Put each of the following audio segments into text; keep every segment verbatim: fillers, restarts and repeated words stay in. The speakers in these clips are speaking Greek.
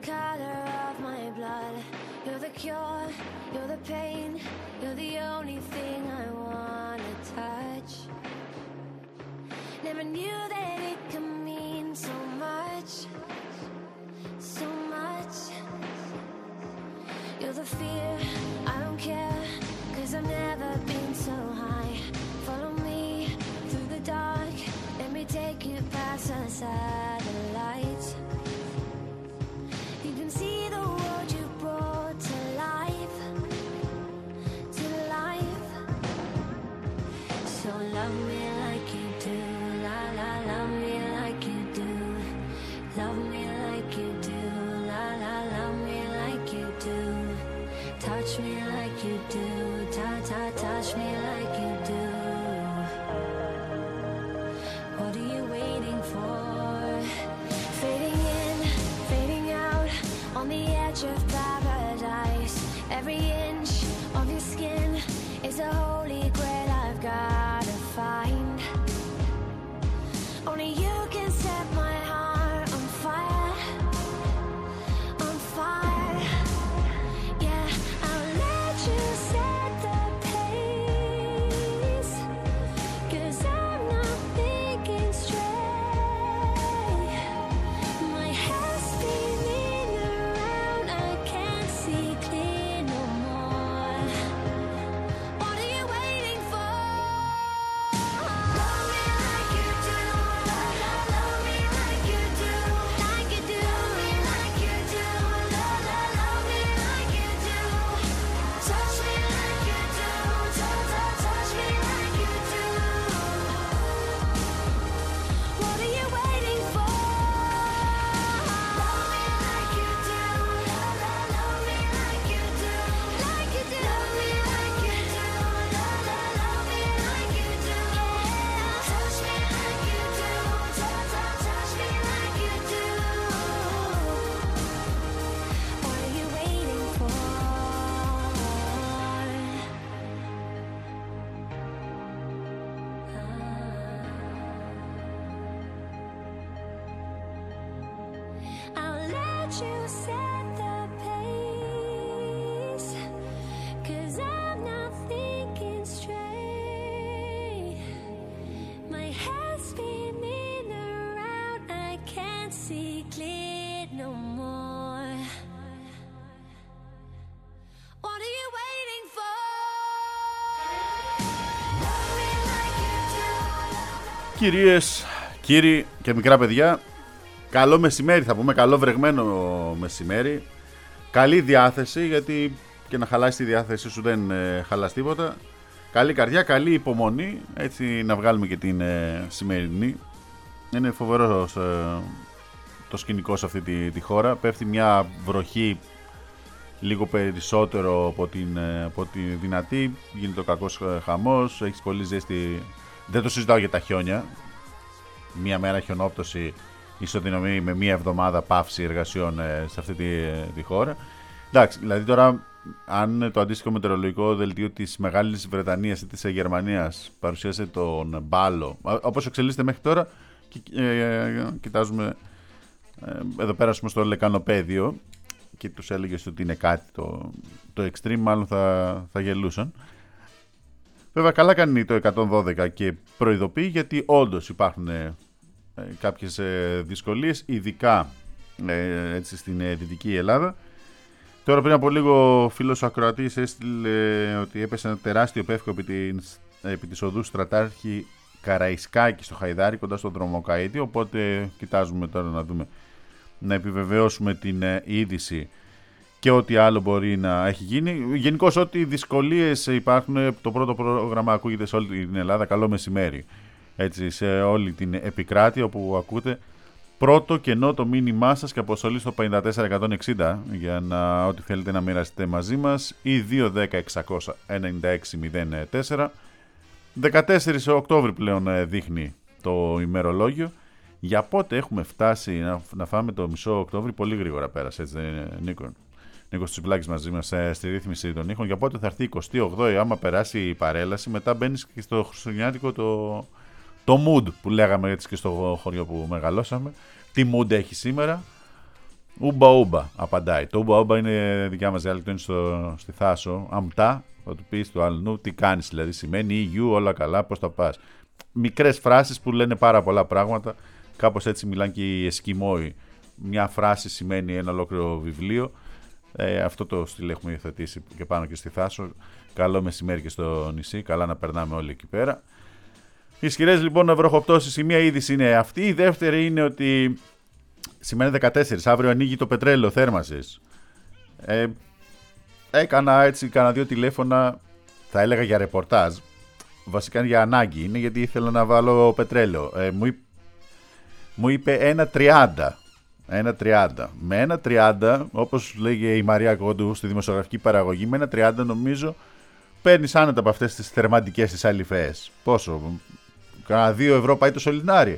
color of my blood. You're the cure, you're the pain. You're the only thing I wanna touch. Never knew that it could mean so much, so much. You're the fear, I don't care, 'cause I've never been so high. Follow me through the dark, let me take you past the satellites. You can see the world you brought to life, to life. So love me like you do, la la, love me like you do. Love me like you do, la la, love me like you do. Touch me like you do, ta ta, touch me like you do. What are you waiting for? Fading in, fading out, on the edge of paradise. Every inch of your skin is a holy grail I've gotta find. Only you can set my heart on fire, on fire. Yeah, I'll let you set the pace, 'cause I'm not thinking straight. My head's spinning around, I can't see clear no more. What are you waiting for? Love me like you do, la la, love me like you do, like you do. Love me like you do, la la, love me like you do. Touch me like you do, ta ta, touch me like you do. What are you waiting for? Love me like you do, la la, love me like you do, like you do. Love me like you do, la la, love me like you do. Touch me like you do, ta ta, touch me like you do. What are you waiting for? I'll let you set the pace, 'cause I'm not thinking straight. My head's spinning around, I can't see clear no more. What are you waiting for? Love me like you do. Κυρίες, κύριοι και μικρά παιδιά, καλό μεσημέρι θα πούμε, καλό βρεγμένο μεσημέρι. Καλή διάθεση, γιατί και να χαλάσει τη διάθεσή σου δεν ε, χαλάς τίποτα. Καλή καρδιά, καλή υπομονή, έτσι να βγάλουμε και την ε, σημερινή. Είναι φοβερό ε, το σκηνικό σε αυτή τη, τη χώρα. Πέφτει μια βροχή λίγο περισσότερο από την, ε, από τη δυνατή. Γίνεται ο κακός ε, χαμός, έχει πολύ ζέστη. Δεν το συζητάω για τα χιόνια. Μία μέρα χιονόπτωση ισοδυναμεί με μία εβδομάδα πάυση εργασιών ε, σε αυτή τη, τη χώρα. Εντάξει, δηλαδή τώρα αν το αντίστοιχο μετεωρολογικό δελτίο της Μεγάλης Βρετανίας ή της Γερμανίας παρουσίασε τον μπάλο, όπως εξελίσσεται μέχρι τώρα, και, ε, κοιτάζουμε ε, εδώ πέρα στο λεκανοπέδιο και τους έλεγε ότι είναι κάτι το, το extreme, μάλλον θα, θα γελούσαν. Βέβαια καλά κάνει το εκατόν δώδεκα και προειδοποιεί, γιατί όντως υπάρχουν ε, κάποιες ε, δυσκολίες, ειδικά ε, έτσι, στην ε, Δυτική Ελλάδα. Τώρα πριν από λίγο φίλος ο ακροατής έστειλε ότι έπεσε ένα τεράστιο πεύκο επί, την, επί της οδού Στρατάρχη Καραϊσκάκη στο Χαϊδάρι, κοντά στον Δρομοκαΐτη, οπότε κοιτάζουμε τώρα να δούμε, να επιβεβαιώσουμε την ε, είδηση και ό,τι άλλο μπορεί να έχει γίνει. Γενικώς ό,τι δυσκολίες υπάρχουν, το πρώτο πρόγραμμα ακούγεται σε όλη την Ελλάδα. Καλό μεσημέρι, έτσι, σε όλη την επικράτεια, όπου ακούτε πρώτο κενό το μήνυμά σας και αποστολή στο πενήντα τέσσερα εκατόν εξήντα για να ό,τι θέλετε να μοιραστείτε μαζί μας, ή δύο δέκα εξακόσια ενενήντα έξι μηδέν τέσσερα. δεκατέσσερις Οκτώβρη πλέον δείχνει το ημερολόγιο. Για πότε έχουμε φτάσει να, να φάμε το μισό Οκτώβρη? Πολύ γρήγορα πέρασε, έτσι δεν είναι, Νίκο? Νίκος Τσιβλάκης μαζί μας στη ρύθμιση των ήχων. Για πότε θα έρθει εικοστή όγδοη, άμα περάσει η παρέλαση, μετά μπαίνεις και στο χριστουγεννιάτικο το, το mood που λέγαμε, έτσι, και στο χωριό που μεγαλώσαμε. Τι mood έχει σήμερα? Ούμπα ούμπα, απαντάει. Το ούμπα ούμπα είναι δικιά μας διάλεκτο, είναι στο, στη Θάσο. Αμτά, θα του πεις του άλλου, τι κάνεις δηλαδή, σημαίνει υγιού, όλα καλά, πώς τα πας. Μικρές φράσεις που λένε πάρα πολλά πράγματα, κάπως έτσι μιλάνε και οι Εσκιμόοι. Μια φράση σημαίνει ένα ολόκληρο βιβλίο. Ε, αυτό το στυλ έχουμε υιοθετήσει και πάνω και στη Θάσο. Καλό μεσημέρι και στο νησί, καλά να περνάμε όλοι εκεί πέρα. Ισχυρές λοιπόν βροχοπτώσεις, η μία είδηση είναι αυτή, η δεύτερη είναι ότι σήμερα είναι δεκατέσσερις, αύριο ανοίγει το πετρέλαιο θέρμανσης. Ε, έκανα έτσι, κάνα δύο τηλέφωνα, θα έλεγα για ρεπορτάζ, βασικά για ανάγκη είναι, γιατί ήθελα να βάλω πετρέλαιο. Ε, μου, μου είπε ένα τριάντα. ένα τριάντα. Με ένα τριάντα, όπως λέγει η Μαρία Κόντου στη δημοσιογραφική παραγωγή, με ένα τριάντα νομίζω παίρνεις άνετα από αυτές τις θερμαντικές τις αληφαίες. Πόσο, κάνα δύο ευρώ πάει το σωληνάρι.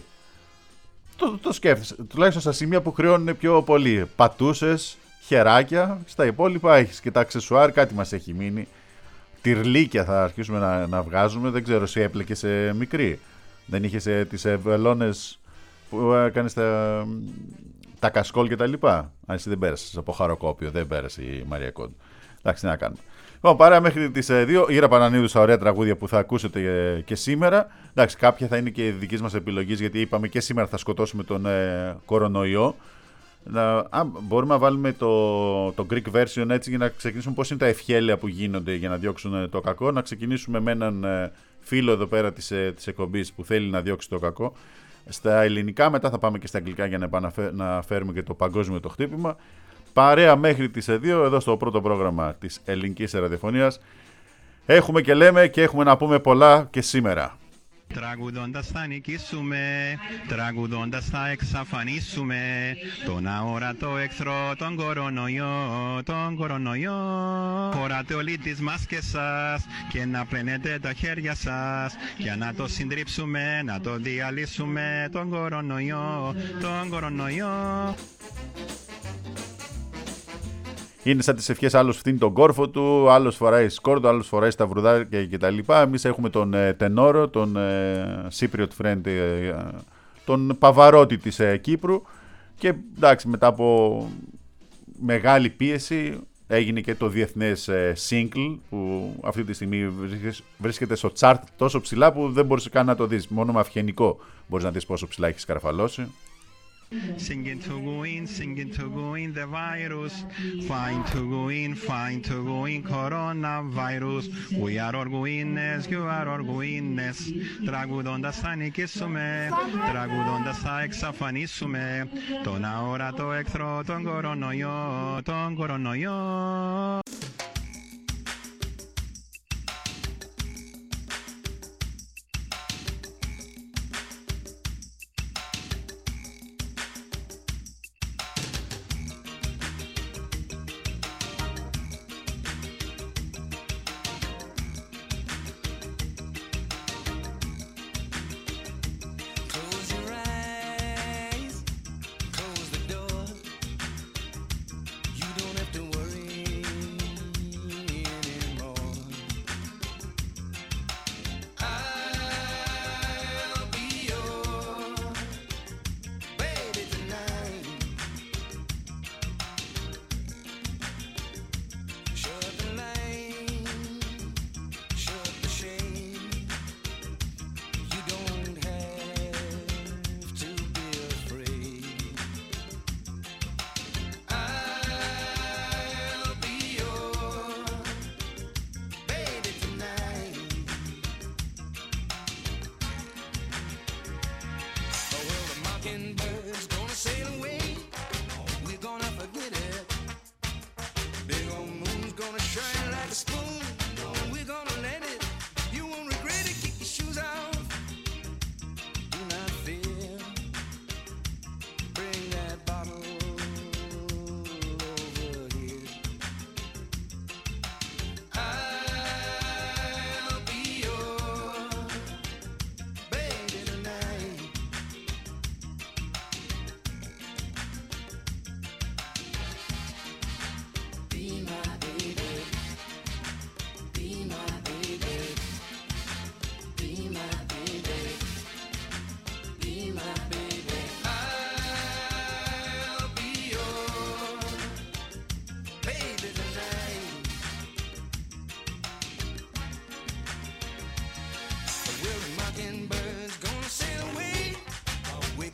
Το, το σκέφτεσαι, τουλάχιστον στα σημεία που χρεώνουν πιο πολύ. Πατούσες, χεράκια, στα υπόλοιπα έχεις και τα αξεσουάρ, κάτι μας έχει μείνει. Τυρλίκια θα αρχίσουμε να, να βγάζουμε, δεν ξέρω εσύ έπλεκες σε μικρή. Δεν είχες ε, τις βελόνες που έκανες τα, τα κασκόλ και τα λοιπά. Αν εσύ δεν πέρασες από χαροκόπιο, δεν πέρασε η Μαρία Κόντου. Εντάξει, τι να κάνουμε. Λοιπόν, παρέα μέχρι τις δύο, Ήρα Πανανίδου στα ωραία τραγούδια που θα ακούσετε και σήμερα. Εντάξει, κάποια θα είναι και δικής μας επιλογής, γιατί είπαμε και σήμερα θα σκοτώσουμε τον ε, κορονοϊό. Να, α, μπορούμε να βάλουμε το, το Greek version έτσι για να ξεκινήσουμε πώς είναι τα ευχέλαια που γίνονται για να διώξουν το κακό. Να ξεκινήσουμε με έναν ε, φίλο εδώ πέρα της, ε, της εκπομπής που θέλει να διώξει το κακό. Στα ελληνικά, μετά θα πάμε και στα αγγλικά για να, επαναφέ, να φέρουμε και το παγκόσμιο το χτύπημα. Παρέα μέχρι τις δύο, εδώ στο πρώτο πρόγραμμα της ελληνικής ραδιοφωνίας. Έχουμε και λέμε και έχουμε να πούμε πολλά και σήμερα. Τραγουδώντας θα νικήσουμε, τραγουδώντας θα εξαφανίσουμε τον αόρατο εχθρό, τον κορονοϊό, τον κορονοϊό. Φοράτε όλοι τις μάσκες σας και να πλένετε τα χέρια σας για να το συντρίψουμε, να το διαλύσουμε τον κορονοϊό, τον κορονοϊό. Είναι σαν τις ευχές, άλλος φτύνει τον κόρφο του, άλλος φοράει σκόρδο, άλλος φοράει σταυρουδάκια κτλ. Εμείς έχουμε τον ε, Τενόρο, τον ε, Cypriot Friend, ε, τον Παβαρότη της ε, Κύπρου και εντάξει, μετά από μεγάλη πίεση έγινε και το διεθνές ε, single που αυτή τη στιγμή βρίσκεται στο chart τόσο ψηλά που δεν μπορείς καν να το δεις. Μόνο με αυγενικό μπορείς να δεις πόσο ψηλά έχει σκαρφαλώσει. Singing to go in, singing to go in the virus. Fine to go in, fine to go in coronavirus. We are all goodness, you are all goodness. Τραγουδώντας θα νικήσουμε, τραγουδώντας θα εξαφανίσουμε τον αόρατο εχθρό, τον κορονοϊό, τον κορονοϊό.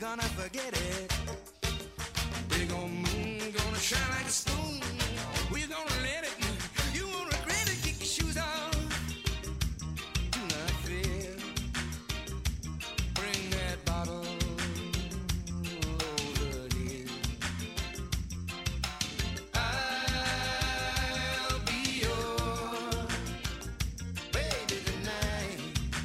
gonna forget it. Big old moon gonna shine like a stone. We're gonna let it. You won't regret it. Kick your shoes off. Do not fear. Bring that bottle over here. I'll be your baby tonight.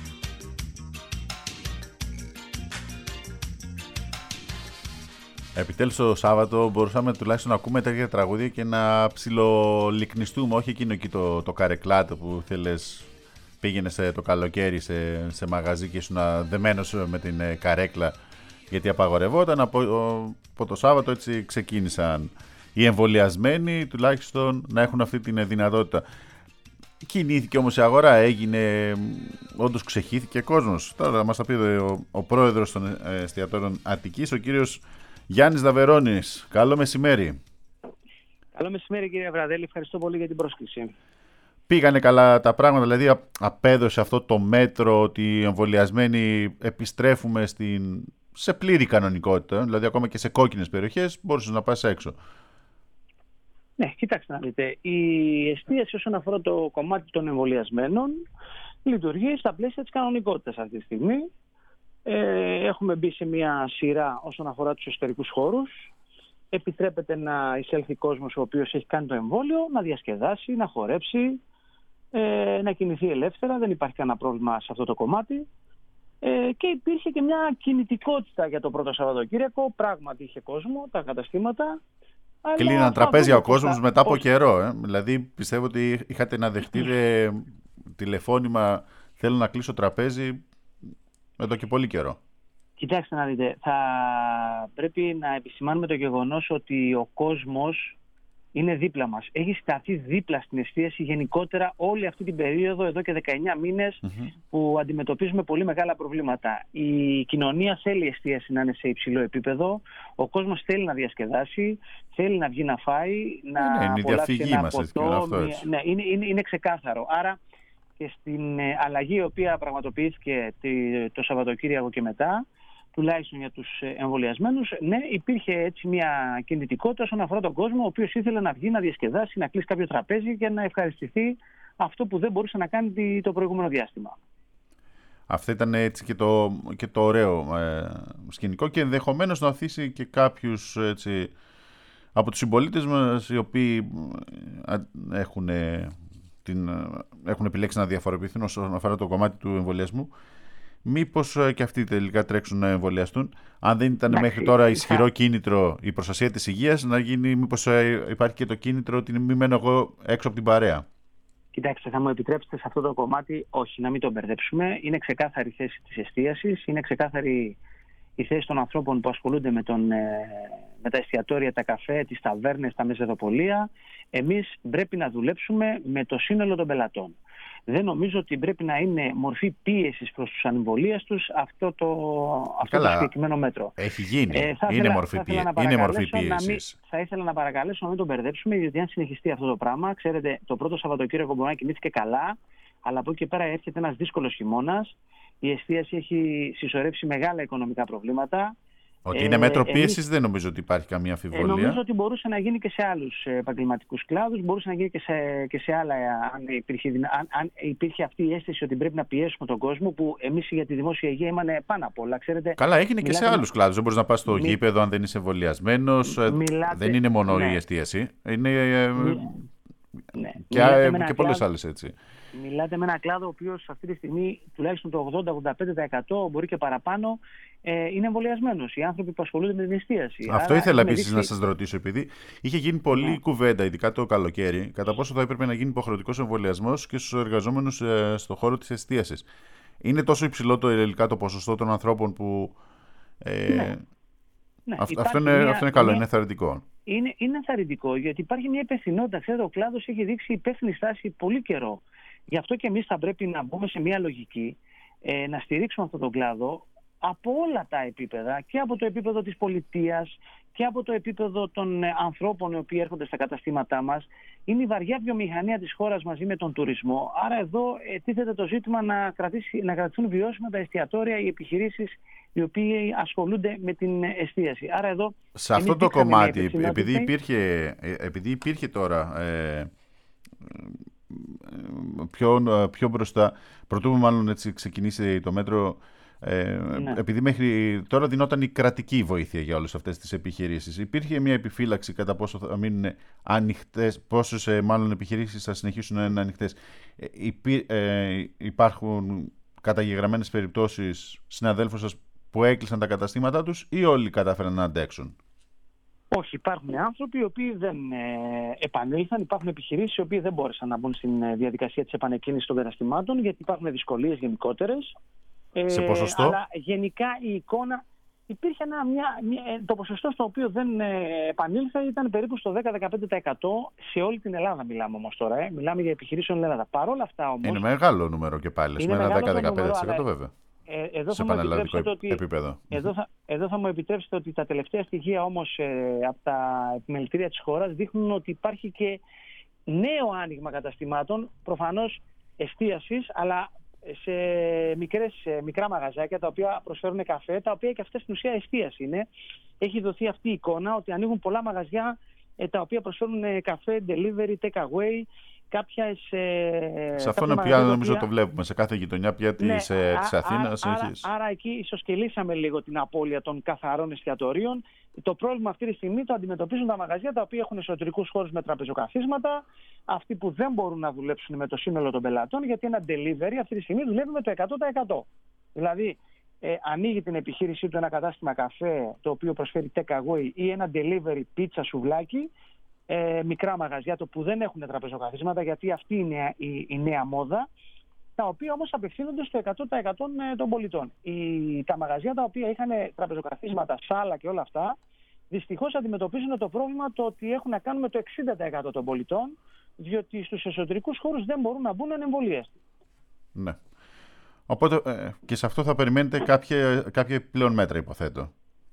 Επιτέλους το Σάββατο μπορούσαμε τουλάχιστον να ακούμε τέτοια τραγούδια και να ψιλολυκνιστούμε, όχι εκείνο εκεί το, το καρεκλάτο που θέλεις, πήγαινε σε, το καλοκαίρι σε, σε μαγαζί και ήσουν δεμένος με την ε, καρέκλα γιατί απαγορευόταν. Από, από το Σάββατο έτσι ξεκίνησαν οι εμβολιασμένοι τουλάχιστον να έχουν αυτή την δυνατότητα. Κινήθηκε όμως η αγορά, έγινε, όντως ξεχύθηκε κόσμος. Τώρα μας τα πει ο, ο πρόεδρος των εστιατόρων Αττικής, ο κύριος Γιάννης Δαβερώνης. Καλό μεσημέρι. Καλό μεσημέρι κύριε Βραδέλη, ευχαριστώ πολύ για την πρόσκληση. Πήγανε καλά τα πράγματα, δηλαδή απέδωσε αυτό το μέτρο ότι οι εμβολιασμένοι επιστρέφουμε στην, σε πλήρη κανονικότητα, δηλαδή ακόμα και σε κόκκινες περιοχές μπορούσες να πας έξω. Ναι, κοιτάξτε να δείτε, η εστίαση όσον αφορά το κομμάτι των εμβολιασμένων λειτουργεί στα πλαίσια της κανονικότητας αυτή τη στιγμή. Ε, έχουμε μπει σε μια σειρά όσον αφορά τους εσωτερικούς χώρους. Επιτρέπεται να εισέλθει κόσμος ο οποίος έχει κάνει το εμβόλιο, να διασκεδάσει, να χορέψει, ε, να κινηθεί ελεύθερα. Δεν υπάρχει κανένα πρόβλημα σε αυτό το κομμάτι. Ε, και υπήρχε και μια κινητικότητα για το πρώτο Σαββατοκύριακο. Πράγματι είχε κόσμο, τα καταστήματα. Κλείναν τραπέζια ο κόσμος μετά από καιρό. Ε. Δηλαδή πιστεύω ότι είχατε να δεχτείτε τηλεφώνημα, θέλω να κλείσω τραπέζι εδώ και πολύ καιρό. Κοιτάξτε να δείτε, θα πρέπει να επισημάνουμε το γεγονός ότι ο κόσμος είναι δίπλα μας. Έχει σταθεί δίπλα στην εστίαση γενικότερα όλη αυτή την περίοδο, εδώ και δεκαεννιά μήνες, mm-hmm. που αντιμετωπίζουμε πολύ μεγάλα προβλήματα. Η κοινωνία θέλει η εστίαση να είναι σε υψηλό επίπεδο, ο κόσμος θέλει να διασκεδάσει, θέλει να βγει να φάει, να ναι, απολαύσει ένα μας, ποτό. αυτό, ναι, είναι, είναι, είναι ξεκάθαρο. Άρα και στην αλλαγή η οποία πραγματοποιήθηκε το Σαββατοκύριακο και μετά, τουλάχιστον για τους εμβολιασμένους, ναι, υπήρχε έτσι μια κινητικότητα όσον αφορά τον κόσμο, ο οποίος ήθελε να βγει, να διασκεδάσει, να κλείσει κάποιο τραπέζι και να ευχαριστηθεί αυτό που δεν μπορούσε να κάνει το προηγούμενο διάστημα. Αυτό ήταν έτσι και το, και το ωραίο ε, σκηνικό και ενδεχομένως να αφήσει και κάποιους έτσι, από τους συμπολίτες μας οι οποίοι έχουν, την, έχουν επιλέξει να διαφοροποιηθούν όσον αφορά το κομμάτι του εμβολιασμού. Μήπως και αυτοί τελικά τρέξουν να εμβολιαστούν, αν δεν ήταν μέχρι τώρα ισχυρό κίνητρο η προστασία της υγείας, να γίνει μήπως υπάρχει και το κίνητρο ότι μην μένω εγώ έξω από την παρέα. Κοιτάξτε, θα μου επιτρέψετε σε αυτό το κομμάτι, όχι, να μην το μπερδέψουμε. Είναι ξεκάθαρη η θέση της εστίασης, είναι ξεκάθαρη η θέση των ανθρώπων που ασχολούνται με, τον, με τα εστιατόρια, τα καφέ, τις ταβέρνες, τα μεζεδοπολία. Εμείς πρέπει να δουλέψουμε με το σύνολο των πελατών. Δεν νομίζω ότι πρέπει να είναι μορφή πίεσης προς τους ανεμβολίαστους αυτό το, αυτό το συγκεκριμένο μέτρο. Έχει γίνει. Ε, είναι ήθελα, μορφή, πίε... είναι μορφή πίεσης. Θα ήθελα να παρακαλέσω να μην τον μπερδέψουμε, γιατί αν συνεχιστεί αυτό το πράγμα, ξέρετε, το πρώτο Σαββατοκύριακο μπορεί να κινήθηκε καλά, αλλά από εκεί και πέρα έρχεται ένας δύσκολος χειμώνας. Η εστίαση έχει συσσωρεύσει μεγάλα οικονομικά προβλήματα. Ότι είναι μέτρο πίεσης εμείς... δεν νομίζω ότι υπάρχει καμία αμφιβολία. Ε, νομίζω ότι μπορούσε να γίνει και σε άλλους επαγγελματικούς κλάδους, μπορούσε να γίνει και σε, και σε άλλα, αν υπήρχε, αν, αν υπήρχε αυτή η αίσθηση ότι πρέπει να πιέσουμε τον κόσμο, που εμείς για τη δημόσια υγεία είμαστε πάνω απ' όλα. Ξέρετε, καλά, έγινε και σε άλλους με... κλάδους. Δεν μπορείς να πας στο Μι... γήπεδο αν δεν είσαι εμβολιασμένος. Μιλάτε... Δεν είναι μόνο ναι. η εστίαση. Είναι. Ναι. Και, και πολλές άλλες έτσι. Μιλάτε με ένα κλάδο ο οποίος αυτή τη στιγμή τουλάχιστον το ογδόντα με ογδόντα πέντε τοις εκατό, μπορεί και παραπάνω, ε, είναι εμβολιασμένος. Οι άνθρωποι που ασχολούνται με την εστίαση. Αυτό Άρα, ήθελα επίσης δείξει... να σας ρωτήσω, επειδή είχε γίνει πολλή ναι. κουβέντα, ειδικά το καλοκαίρι, κατά πόσο θα έπρεπε να γίνει υποχρεωτικός εμβολιασμός και στους εργαζόμενους ε, στον χώρο της εστίασης. Είναι τόσο υψηλό το ελληνικά το ποσοστό των ανθρώπων που. Ε, ναι. Ναι. Αυτό, αυτό, είναι, μια, αυτό είναι καλό, μια... είναι θαρρυντικό. Είναι, είναι θαρρυντικό, γιατί υπάρχει μια υπευθυνότητα. Ξέρετε, ο κλάδος έχει δείξει υπεύθυνη στάση πολύ καιρό. Γι' αυτό και εμείς θα πρέπει να μπούμε σε μια λογική, ε, να στηρίξουμε αυτόν τον κλάδο, από όλα τα επίπεδα, και από το επίπεδο της πολιτείας και από το επίπεδο των ε, ανθρώπων οι οποίοι έρχονται στα καταστήματά μας. Είναι η βαριά βιομηχανία της χώρας μαζί με τον τουρισμό. Άρα εδώ ε, τίθεται το ζήτημα να, κρατήσει, να κρατηθούν βιώσιμα τα εστιατόρια, οι επιχειρήσεις οι οποίοι ασχολούνται με την εστίαση. Άρα εδώ, σε αυτό το κομμάτι, επειδή υπήρχε, επειδή υπήρχε τώρα ε, πιο, πιο μπροστά, πρωτού μάλλον έτσι ξεκινήσει το μέτρο, ε, ναι. επειδή μέχρι τώρα δινόταν η κρατική βοήθεια για όλες αυτές τις επιχειρήσεις, υπήρχε μια επιφύλαξη κατά πόσο θα μείνουν ανοιχτές, πόσες ε, μάλλον επιχειρήσεις θα συνεχίσουν να είναι ανοιχτές. Ε, υπή, ε, υπάρχουν καταγεγραμμένες περιπτώσεις συναδέλφων σας που έκλεισαν τα καταστήματά τους, ή όλοι κατάφεραν να αντέξουν? Όχι, υπάρχουν άνθρωποι οι οποίοι δεν ε, επανήλθαν, υπάρχουν επιχειρήσεις οι οποίοι δεν μπόρεσαν να μπουν στην ε, διαδικασία της επανεκκίνησης των καταστημάτων, γιατί υπάρχουν δυσκολίες γενικότερες. Ε, Σε ποσοστό? Αλλά γενικά η εικόνα, υπήρχε ένα, μια, μια, το ποσοστό στο οποίο δεν ε, επανήλθε ήταν περίπου στο δέκα με δεκαπέντε τοις εκατό σε όλη την Ελλάδα. Μιλάμε όμως τώρα, ε, μιλάμε για επιχειρήσεις στην Ελλάδα. Παρ' όλα αυτά όμως. Είναι μεγάλο νούμερο και πάλι, με ένα δέκα με δεκαπέντε τοις εκατό βέβαια. Ε, εδώ σε θα πανελλαδικό ότι, επίπεδο. Εδώ θα, εδώ θα μου επιτρέψετε ότι τα τελευταία στοιχεία όμως ε, από τα επιμελητήρια της χώρας δείχνουν ότι υπάρχει και νέο άνοιγμα καταστημάτων, προφανώς εστίασης, αλλά σε, μικρές, σε μικρά μαγαζάκια τα οποία προσφέρουν καφέ, τα οποία και αυτές στην ουσία εστίαση είναι. Έχει δοθεί αυτή η εικόνα ότι ανοίγουν πολλά μαγαζιά ε, τα οποία προσφέρουν ε, καφέ, delivery, take away. Κάποιες, ε, σε αυτό πια νομίζω οποία... το βλέπουμε σε κάθε γειτονιά πια της, ναι, ε, της Αθήνας. Άρα, άρα, άρα εκεί ισοσκελίσαμε λίγο την απώλεια των καθαρών εστιατορίων. Το πρόβλημα αυτή τη στιγμή το αντιμετωπίζουν τα μαγαζιά τα οποία έχουν εσωτερικούς χώρους με τραπεζοκαθίσματα, αυτοί που δεν μπορούν να δουλέψουν με το σύνολο των πελατών, γιατί ένα delivery αυτή τη στιγμή δουλεύει με το εκατό τοις εκατό. Δηλαδή ε, ανοίγει την επιχείρησή του ένα κατάστημα καφέ το οποίο προσφέρει take away ή ένα delivery πίτσα σουβλάκι. Ε, μικρά μαγαζιά το που δεν έχουν τραπεζοκαθίσματα, γιατί αυτή είναι η, η νέα μόδα, τα οποία όμως απευθύνονται στο εκατό τοις εκατό των πολιτών. Η, τα μαγαζιά τα οποία είχαν τραπεζοκαθίσματα, σάλα και όλα αυτά, δυστυχώς αντιμετωπίζουν το πρόβλημα το ότι έχουν να κάνουν με το εξήντα τοις εκατό των πολιτών, διότι στους εσωτερικούς χώρους δεν μπορούν να μπουν ανεμβολίαστοι. Ναι. Οπότε ε, και σε αυτό θα περιμένετε κάποια, κάποια πλέον μέτρα, υποθέτω.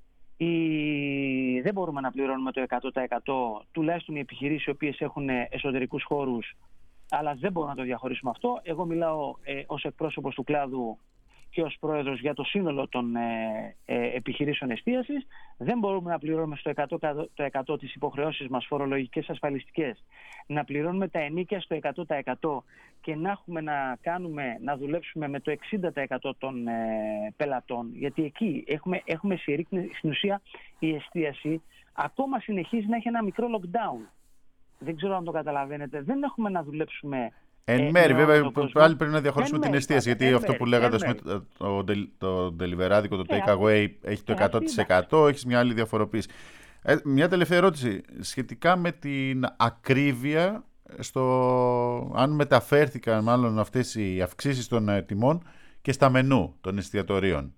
Η... Δεν μπορούμε να πληρώνουμε το εκατό τοις εκατό, τουλάχιστον οι επιχειρήσεις οι οποίες έχουν εσωτερικούς χώρους, αλλά δεν μπορούμε να το διαχωρίσουμε αυτό. Εγώ μιλάω ε, ως εκπρόσωπος του κλάδου και ως πρόεδρος για το σύνολο των ε, ε, επιχειρήσεων εστίασης. Δεν μπορούμε να πληρώνουμε στο εκατό τοις εκατό τις υποχρεώσεις μας φορολογικές, ασφαλιστικές, να πληρώνουμε τα ενοίκια στο εκατό τοις εκατό και να έχουμε να κάνουμε, να δουλέψουμε με το εξήντα τοις εκατό των ε, πελατών, γιατί εκεί έχουμε, έχουμε συρρήκνει, στην ουσία η εστίαση ακόμα συνεχίζει να έχει ένα μικρό lockdown. Δεν ξέρω αν το καταλαβαίνετε. Δεν έχουμε να δουλέψουμε. Εν μέρη, βέβαια, πάλι πρέπει να διαχωρίσουμε την εστίαση. Γιατί εν αυτό μέρη, που λέγατε, πούμε, το, το deliverάδικο, το take away έχει το εκατό τοις εκατό, έχει μια άλλη διαφοροποίηση. Ε, μια τελευταία ερώτηση σχετικά με την ακρίβεια, στο, αν μεταφέρθηκαν μάλλον αυτές οι αυξήσεις των ε, τιμών και στα μενού των εστιατορίων.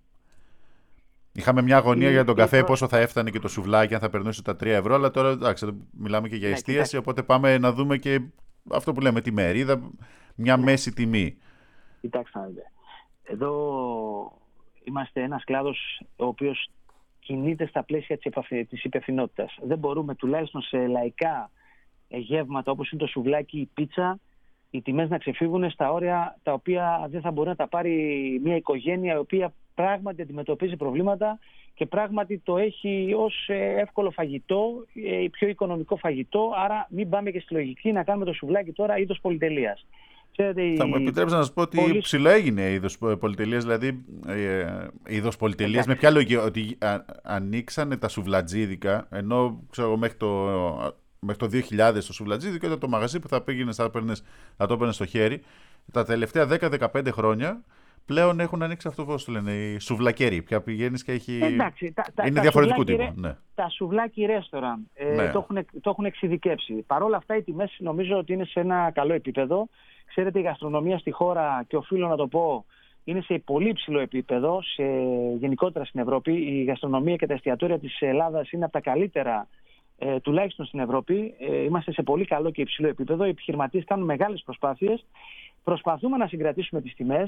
Είχαμε μια αγωνία η, για τον καφέ, προ... πόσο θα έφτανε και το σουβλάκι, αν θα περνούσε τα τρία ευρώ, αλλά τώρα εντάξει, μιλάμε και για ναι, εστίαση, κοιτάξτε. Οπότε πάμε να δούμε και αυτό που λέμε, τη μερίδα, μια ναι. μέση τιμή. Κοιτάξτε, εδώ είμαστε ένας κλάδος ο οποίος κινείται στα πλαίσια της υπευθυνότητας. Δεν μπορούμε, τουλάχιστον σε λαϊκά γεύματα όπως είναι το σουβλάκι ή η πίτσα, οι τιμές να ξεφύγουν στα όρια τα οποία δεν θα μπορεί να τα πάρει μια οικογένεια η οποία πράγματι αντιμετωπίζει προβλήματα και πράγματι το έχει ως εύκολο φαγητό, πιο οικονομικό φαγητό. Άρα μην πάμε και στη λογική να κάνουμε το σουβλάκι τώρα είδος πολυτελείας. Ξέρετε, θα μου επιτρέψετε να σας πω ότι πολύ... ψηλά έγινε είδος πολυτελείας, δηλαδή ε, είδος πολυτελείας με ποια λογική, ότι α, ανοίξανε τα σουβλατζίδικα, ενώ ξέρω μέχρι το, μέχρι το δύο χιλιάδες το σουβλατζίδικο ήταν το μαγαζί που θα, πήγαινες, θα, παίρνες, θα το έπαιρνες στο χέρι. Τα τελευταία δέκα με δεκαπέντε χρόνια πλέον έχουν ανοίξει αυτό που λένε, οι σουβλακέρι. Πια πηγαίνεις και έχει. Εντάξει, τα, τα, είναι τα διαφορετικού τύπου. Ναι. Τα σουβλάκι ρέστοραν ε, ναι. το, έχουν, το έχουν εξειδικεύσει. Παρ' όλα αυτά, οι τιμές νομίζω ότι είναι σε ένα καλό επίπεδο. Ξέρετε, η γαστρονομία στη χώρα, και οφείλω να το πω, είναι σε πολύ υψηλό επίπεδο. Σε, γενικότερα στην Ευρώπη, η γαστρονομία και τα εστιατόρια της Ελλάδας είναι από τα καλύτερα, ε, τουλάχιστον στην Ευρώπη. Ε, είμαστε σε πολύ καλό και υψηλό επίπεδο. Οι επιχειρηματίες κάνουν μεγάλες προσπάθειες. Προσπαθούμε να συγκρατήσουμε τις τιμές.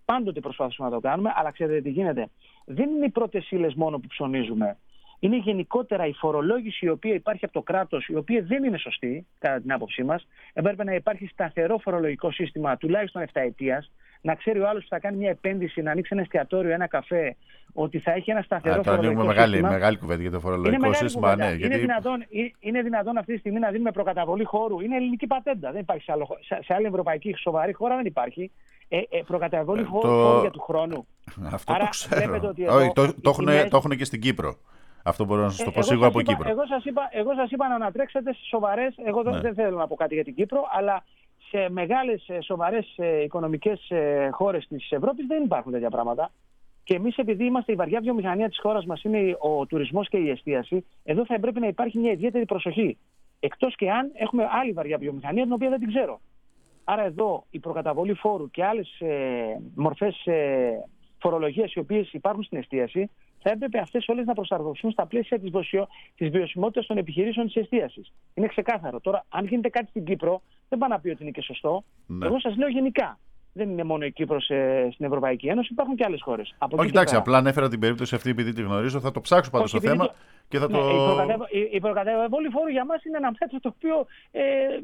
Πάντοτε προσπαθούμε να το κάνουμε, αλλά ξέρετε τι γίνεται. Δεν είναι οι πρώτες ύλες μόνο που ψωνίζουμε. Είναι γενικότερα η φορολόγηση η οποία υπάρχει από το κράτος, η οποία δεν είναι σωστή, κατά την άποψή μας. Έπρεπε να υπάρχει σταθερό φορολογικό σύστημα, τουλάχιστον επταετίας, να ξέρει ο άλλος που θα κάνει μια επένδυση, να ανοίξει ένα εστιατόριο, ένα καφέ, ότι θα έχει ένα σταθερό Α, φορολογικό μεγάλη, σύστημα. Μεγάλη, μεγάλη κουβέντα για το φορολογικό σύστημα. Ναι, είναι, γιατί... δυνατόν, είναι δυνατόν αυτή τη στιγμή να δίνουμε προκαταβολή χώρου. Είναι ελληνική πατέντα. Δεν υπάρχει σε, άλλο, σε, σε άλλη ευρωπαϊκή σοβαρή χώρα, δεν υπάρχει. Ε, ε, προκαταβολή ε, χώρου, το... χώρου για του χρόνου. Αυτό Άρα, το ξέρω. ότι εδώ, Όχι, το, το, τιμές... έχουν, το έχουν και στην Κύπρο. Αυτό μπορώ να σας το πω ε, σίγουρα από είπα, Κύπρο. Εγώ σας είπα, εγώ σας είπα να ανατρέξετε στις σοβαρές. Εγώ ναι. δεν θέλω να πω κάτι για την Κύπρο, αλλά σε μεγάλες σοβαρές οικονομικές χώρες της Ευρώπης δεν υπάρχουν τέτοια πράγματα. Και εμείς, επειδή είμαστε η βαριά βιομηχανία της χώρας μας, είναι ο τουρισμός και η εστίαση, εδώ θα έπρεπε να υπάρχει μια ιδιαίτερη προσοχή. Εκτός και αν έχουμε άλλη βαριά βιομηχανία, την οποία δεν την ξέρω. Άρα εδώ η προκαταβολή φόρου και άλλες ε, μορφές ε, φορολογίας οι οποίες υπάρχουν στην εστίαση, θα έπρεπε αυτές όλες να προσαρμοστούν στα πλαίσια της, βοσιο... της βιωσιμότητας των επιχειρήσεων της εστίασης. Είναι ξεκάθαρο. Τώρα, αν γίνεται κάτι στην Κύπρο, δεν πάει να πει ότι είναι και σωστό. Ναι. Εγώ σας λέω γενικά. Δεν είναι μόνο η Κύπρος ε, στην Ευρωπαϊκή Ένωση, υπάρχουν και άλλες χώρες. Από Όχι, εντάξει, απλά ανέφερα την περίπτωση αυτή επειδή τη γνωρίζω. Θα το ψάξω πάντως το θέμα. Το... Και θα ναι, το... Η προκαταβολή φόρου για μας είναι ένα μέτρο το οποίο ε,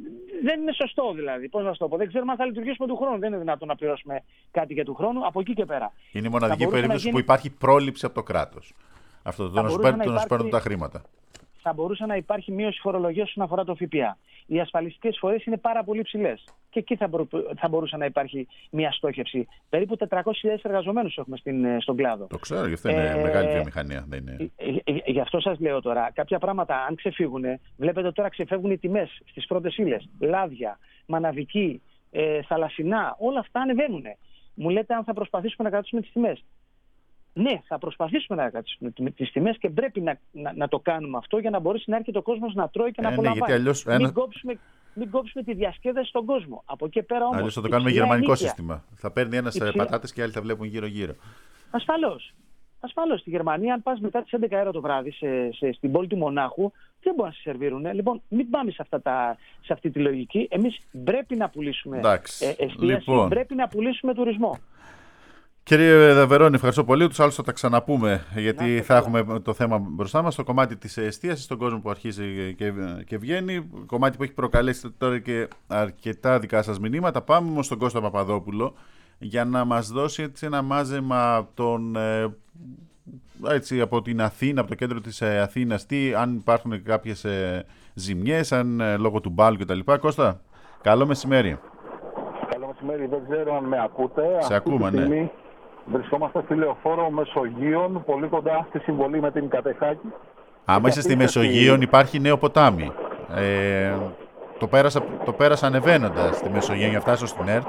δεν είναι σωστό, δηλαδή. Πώς να το πω. Δεν ξέρουμε αν θα λειτουργήσουμε του χρόνου. Δεν είναι δυνατόν να πληρώσουμε κάτι για του χρόνου από εκεί και πέρα. Είναι η μοναδική περίπτωση γίνει... που υπάρχει πρόληψη από το κράτος. Αυτό το να σου παίρνουν υπάρχει... τα χρήματα. Θα μπορούσε να υπάρχει μείωση φορολογίας όσον αφορά το ΦΠΑ. Οι ασφαλιστικές φορές είναι πάρα πολύ ψηλές. Και εκεί θα, μπο... θα μπορούσε να υπάρχει μια στόχευση. Περίπου τετρακόσιες χιλιάδες εργαζομένους έχουμε στην... στον κλάδο. Το ξέρω, γι' αυτό είναι ε... μεγάλη βιομηχανία. Δεν είναι... Γι' αυτό σας λέω τώρα, κάποια πράγματα αν ξεφύγουν, βλέπετε τώρα ξεφεύγουν οι τιμές στις πρώτες ύλες. Λάδια, μαναβική, ε, θαλασσινά, όλα αυτά ανεβαίνουν. Μου λέτε αν θα προσπαθήσουμε να κρατήσουμε τις τιμές. Ναι, θα προσπαθήσουμε να κρατήσουμε τις τιμές και πρέπει να, να, να το κάνουμε αυτό για να μπορέσει να έρχεται ο κόσμος να τρώει και να ε, απολαμβάνει. Ναι, αλλιώς, μην, ένα... κόψουμε, μην κόψουμε τη διασκέδαση στον κόσμο. Από εκεί πέρα όμως. Αλλιώς θα το κάνουμε γερμανικό ενίκεια. σύστημα. Θα παίρνει ένας υψηλά... πατάτες και άλλοι θα βλέπουν γύρω-γύρω. Ασφαλώς. Ασφαλώς. Στη Γερμανία, αν πας μετά τις έντεκα ώρα το βράδυ σε, σε, στην πόλη του Μονάχου, δεν μπορούν να σε σερβίρουν. Λοιπόν, μην πάμε σε, αυτά τα, σε αυτή τη λογική. Εμείς πρέπει να πουλήσουμε ε, εστίαση, λοιπόν. πρέπει να πουλήσουμε τουρισμό. Κύριε Δαβερώνη, ευχαριστώ πολύ. Τους άλλους θα τα ξαναπούμε, γιατί να, θα έχουμε το θέμα μπροστά μας, το κομμάτι της εστίασης, στον κόσμο που αρχίζει και, και βγαίνει, κομμάτι που έχει προκαλέσει τώρα και αρκετά δικά σας μηνύματα. Πάμε όμως στον Κώστα Παπαδόπουλο για να μας δώσει έτσι ένα μάζεμα των, έτσι, από την Αθήνα, από το κέντρο της Αθήνας, τι, αν υπάρχουν κάποιες ζημιές, αν λόγω του μπάλου κτλ. Κώστα, καλό μεσημέρι. Καλό μεσημέρι, δεν ξέρω αν με ακούτε. Σε ακούμε, ναι. Βρισκόμαστε στη Λεωφόρο Μεσογείων, πολύ κοντά στη συμβολή με την Κατεχάκη. Άμα είστε στη Μεσογείων, υπάρχει νέο ποτάμι. Ε, το, πέρασα, το πέρασα ανεβαίνοντας στη Μεσογείο για να φτάσω στην ΕΡΤ.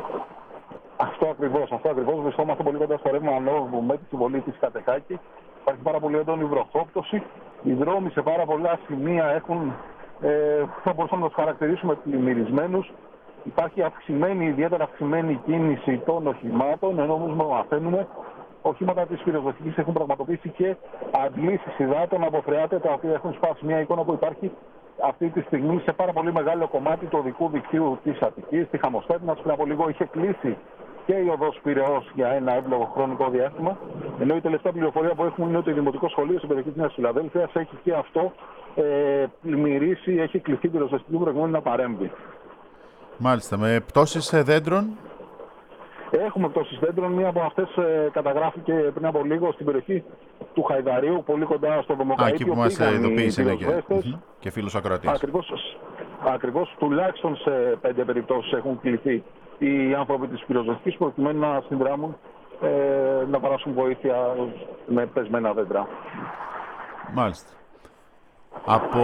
Αυτό ακριβώς, αυτό ακριβώς. Βρισκόμαστε πολύ κοντά στο ρεύμα ανώβου με τη συμβολή της Κατεχάκη. Υπάρχει πάρα πολύ έντονη βροχόπτωση. Οι δρόμοι σε πάρα πολλά σημεία έχουν, ε, θα μπορούσαμε να τους χαρακτηρίσουμε πλημμυρισμένους. Υπάρχει αυξημένη, ιδιαίτερα αυξημένη κίνηση των οχημάτων, ενώ όμως μαθαίνουμε οχήματα της πυροσβεστικής έχουν πραγματοποιήσει και αντλήσεις υδάτων από φρεάτια τα οποία έχουν σπάσει. Μια εικόνα που υπάρχει αυτή τη στιγμή σε πάρα πολύ μεγάλο κομμάτι του οδικού δικτύου της Αττικής, τη Χαμοστέτνας. Πριν από λίγο είχε κλείσει και η οδός Πειραιώς για ένα εύλογο χρονικό διάστημα. Ενώ η τελευταία πληροφορία που έχουμε είναι ότι το Δημοτικό Σχολείο στην περιοχή της Νέας Φιλαδέλφειας έχει και αυτό ε, πλημμυρίσει, έχει κλειστεί πυροσβεστική προκειμένου να παρέμβει. Μάλιστα. Με πτώσεις δέντρων. Έχουμε πτώσεις δέντρων. Μία από αυτές ε, καταγράφηκε πριν από λίγο στην περιοχή του Χαϊδαρίου, πολύ κοντά στο Δομοκαΐτιο. Α, εκεί που μας ειδοποίησε ναι, και, και φίλος ακροατής. Ακριβώς, ακριβώς, τουλάχιστον σε πέντε περιπτώσεις έχουν κληθεί οι άνθρωποι της πυροσβεστικής προκειμένου να συνδράμουν, ε, να παράσουν βοήθεια με πεσμένα δέντρα. Μάλιστα. Από...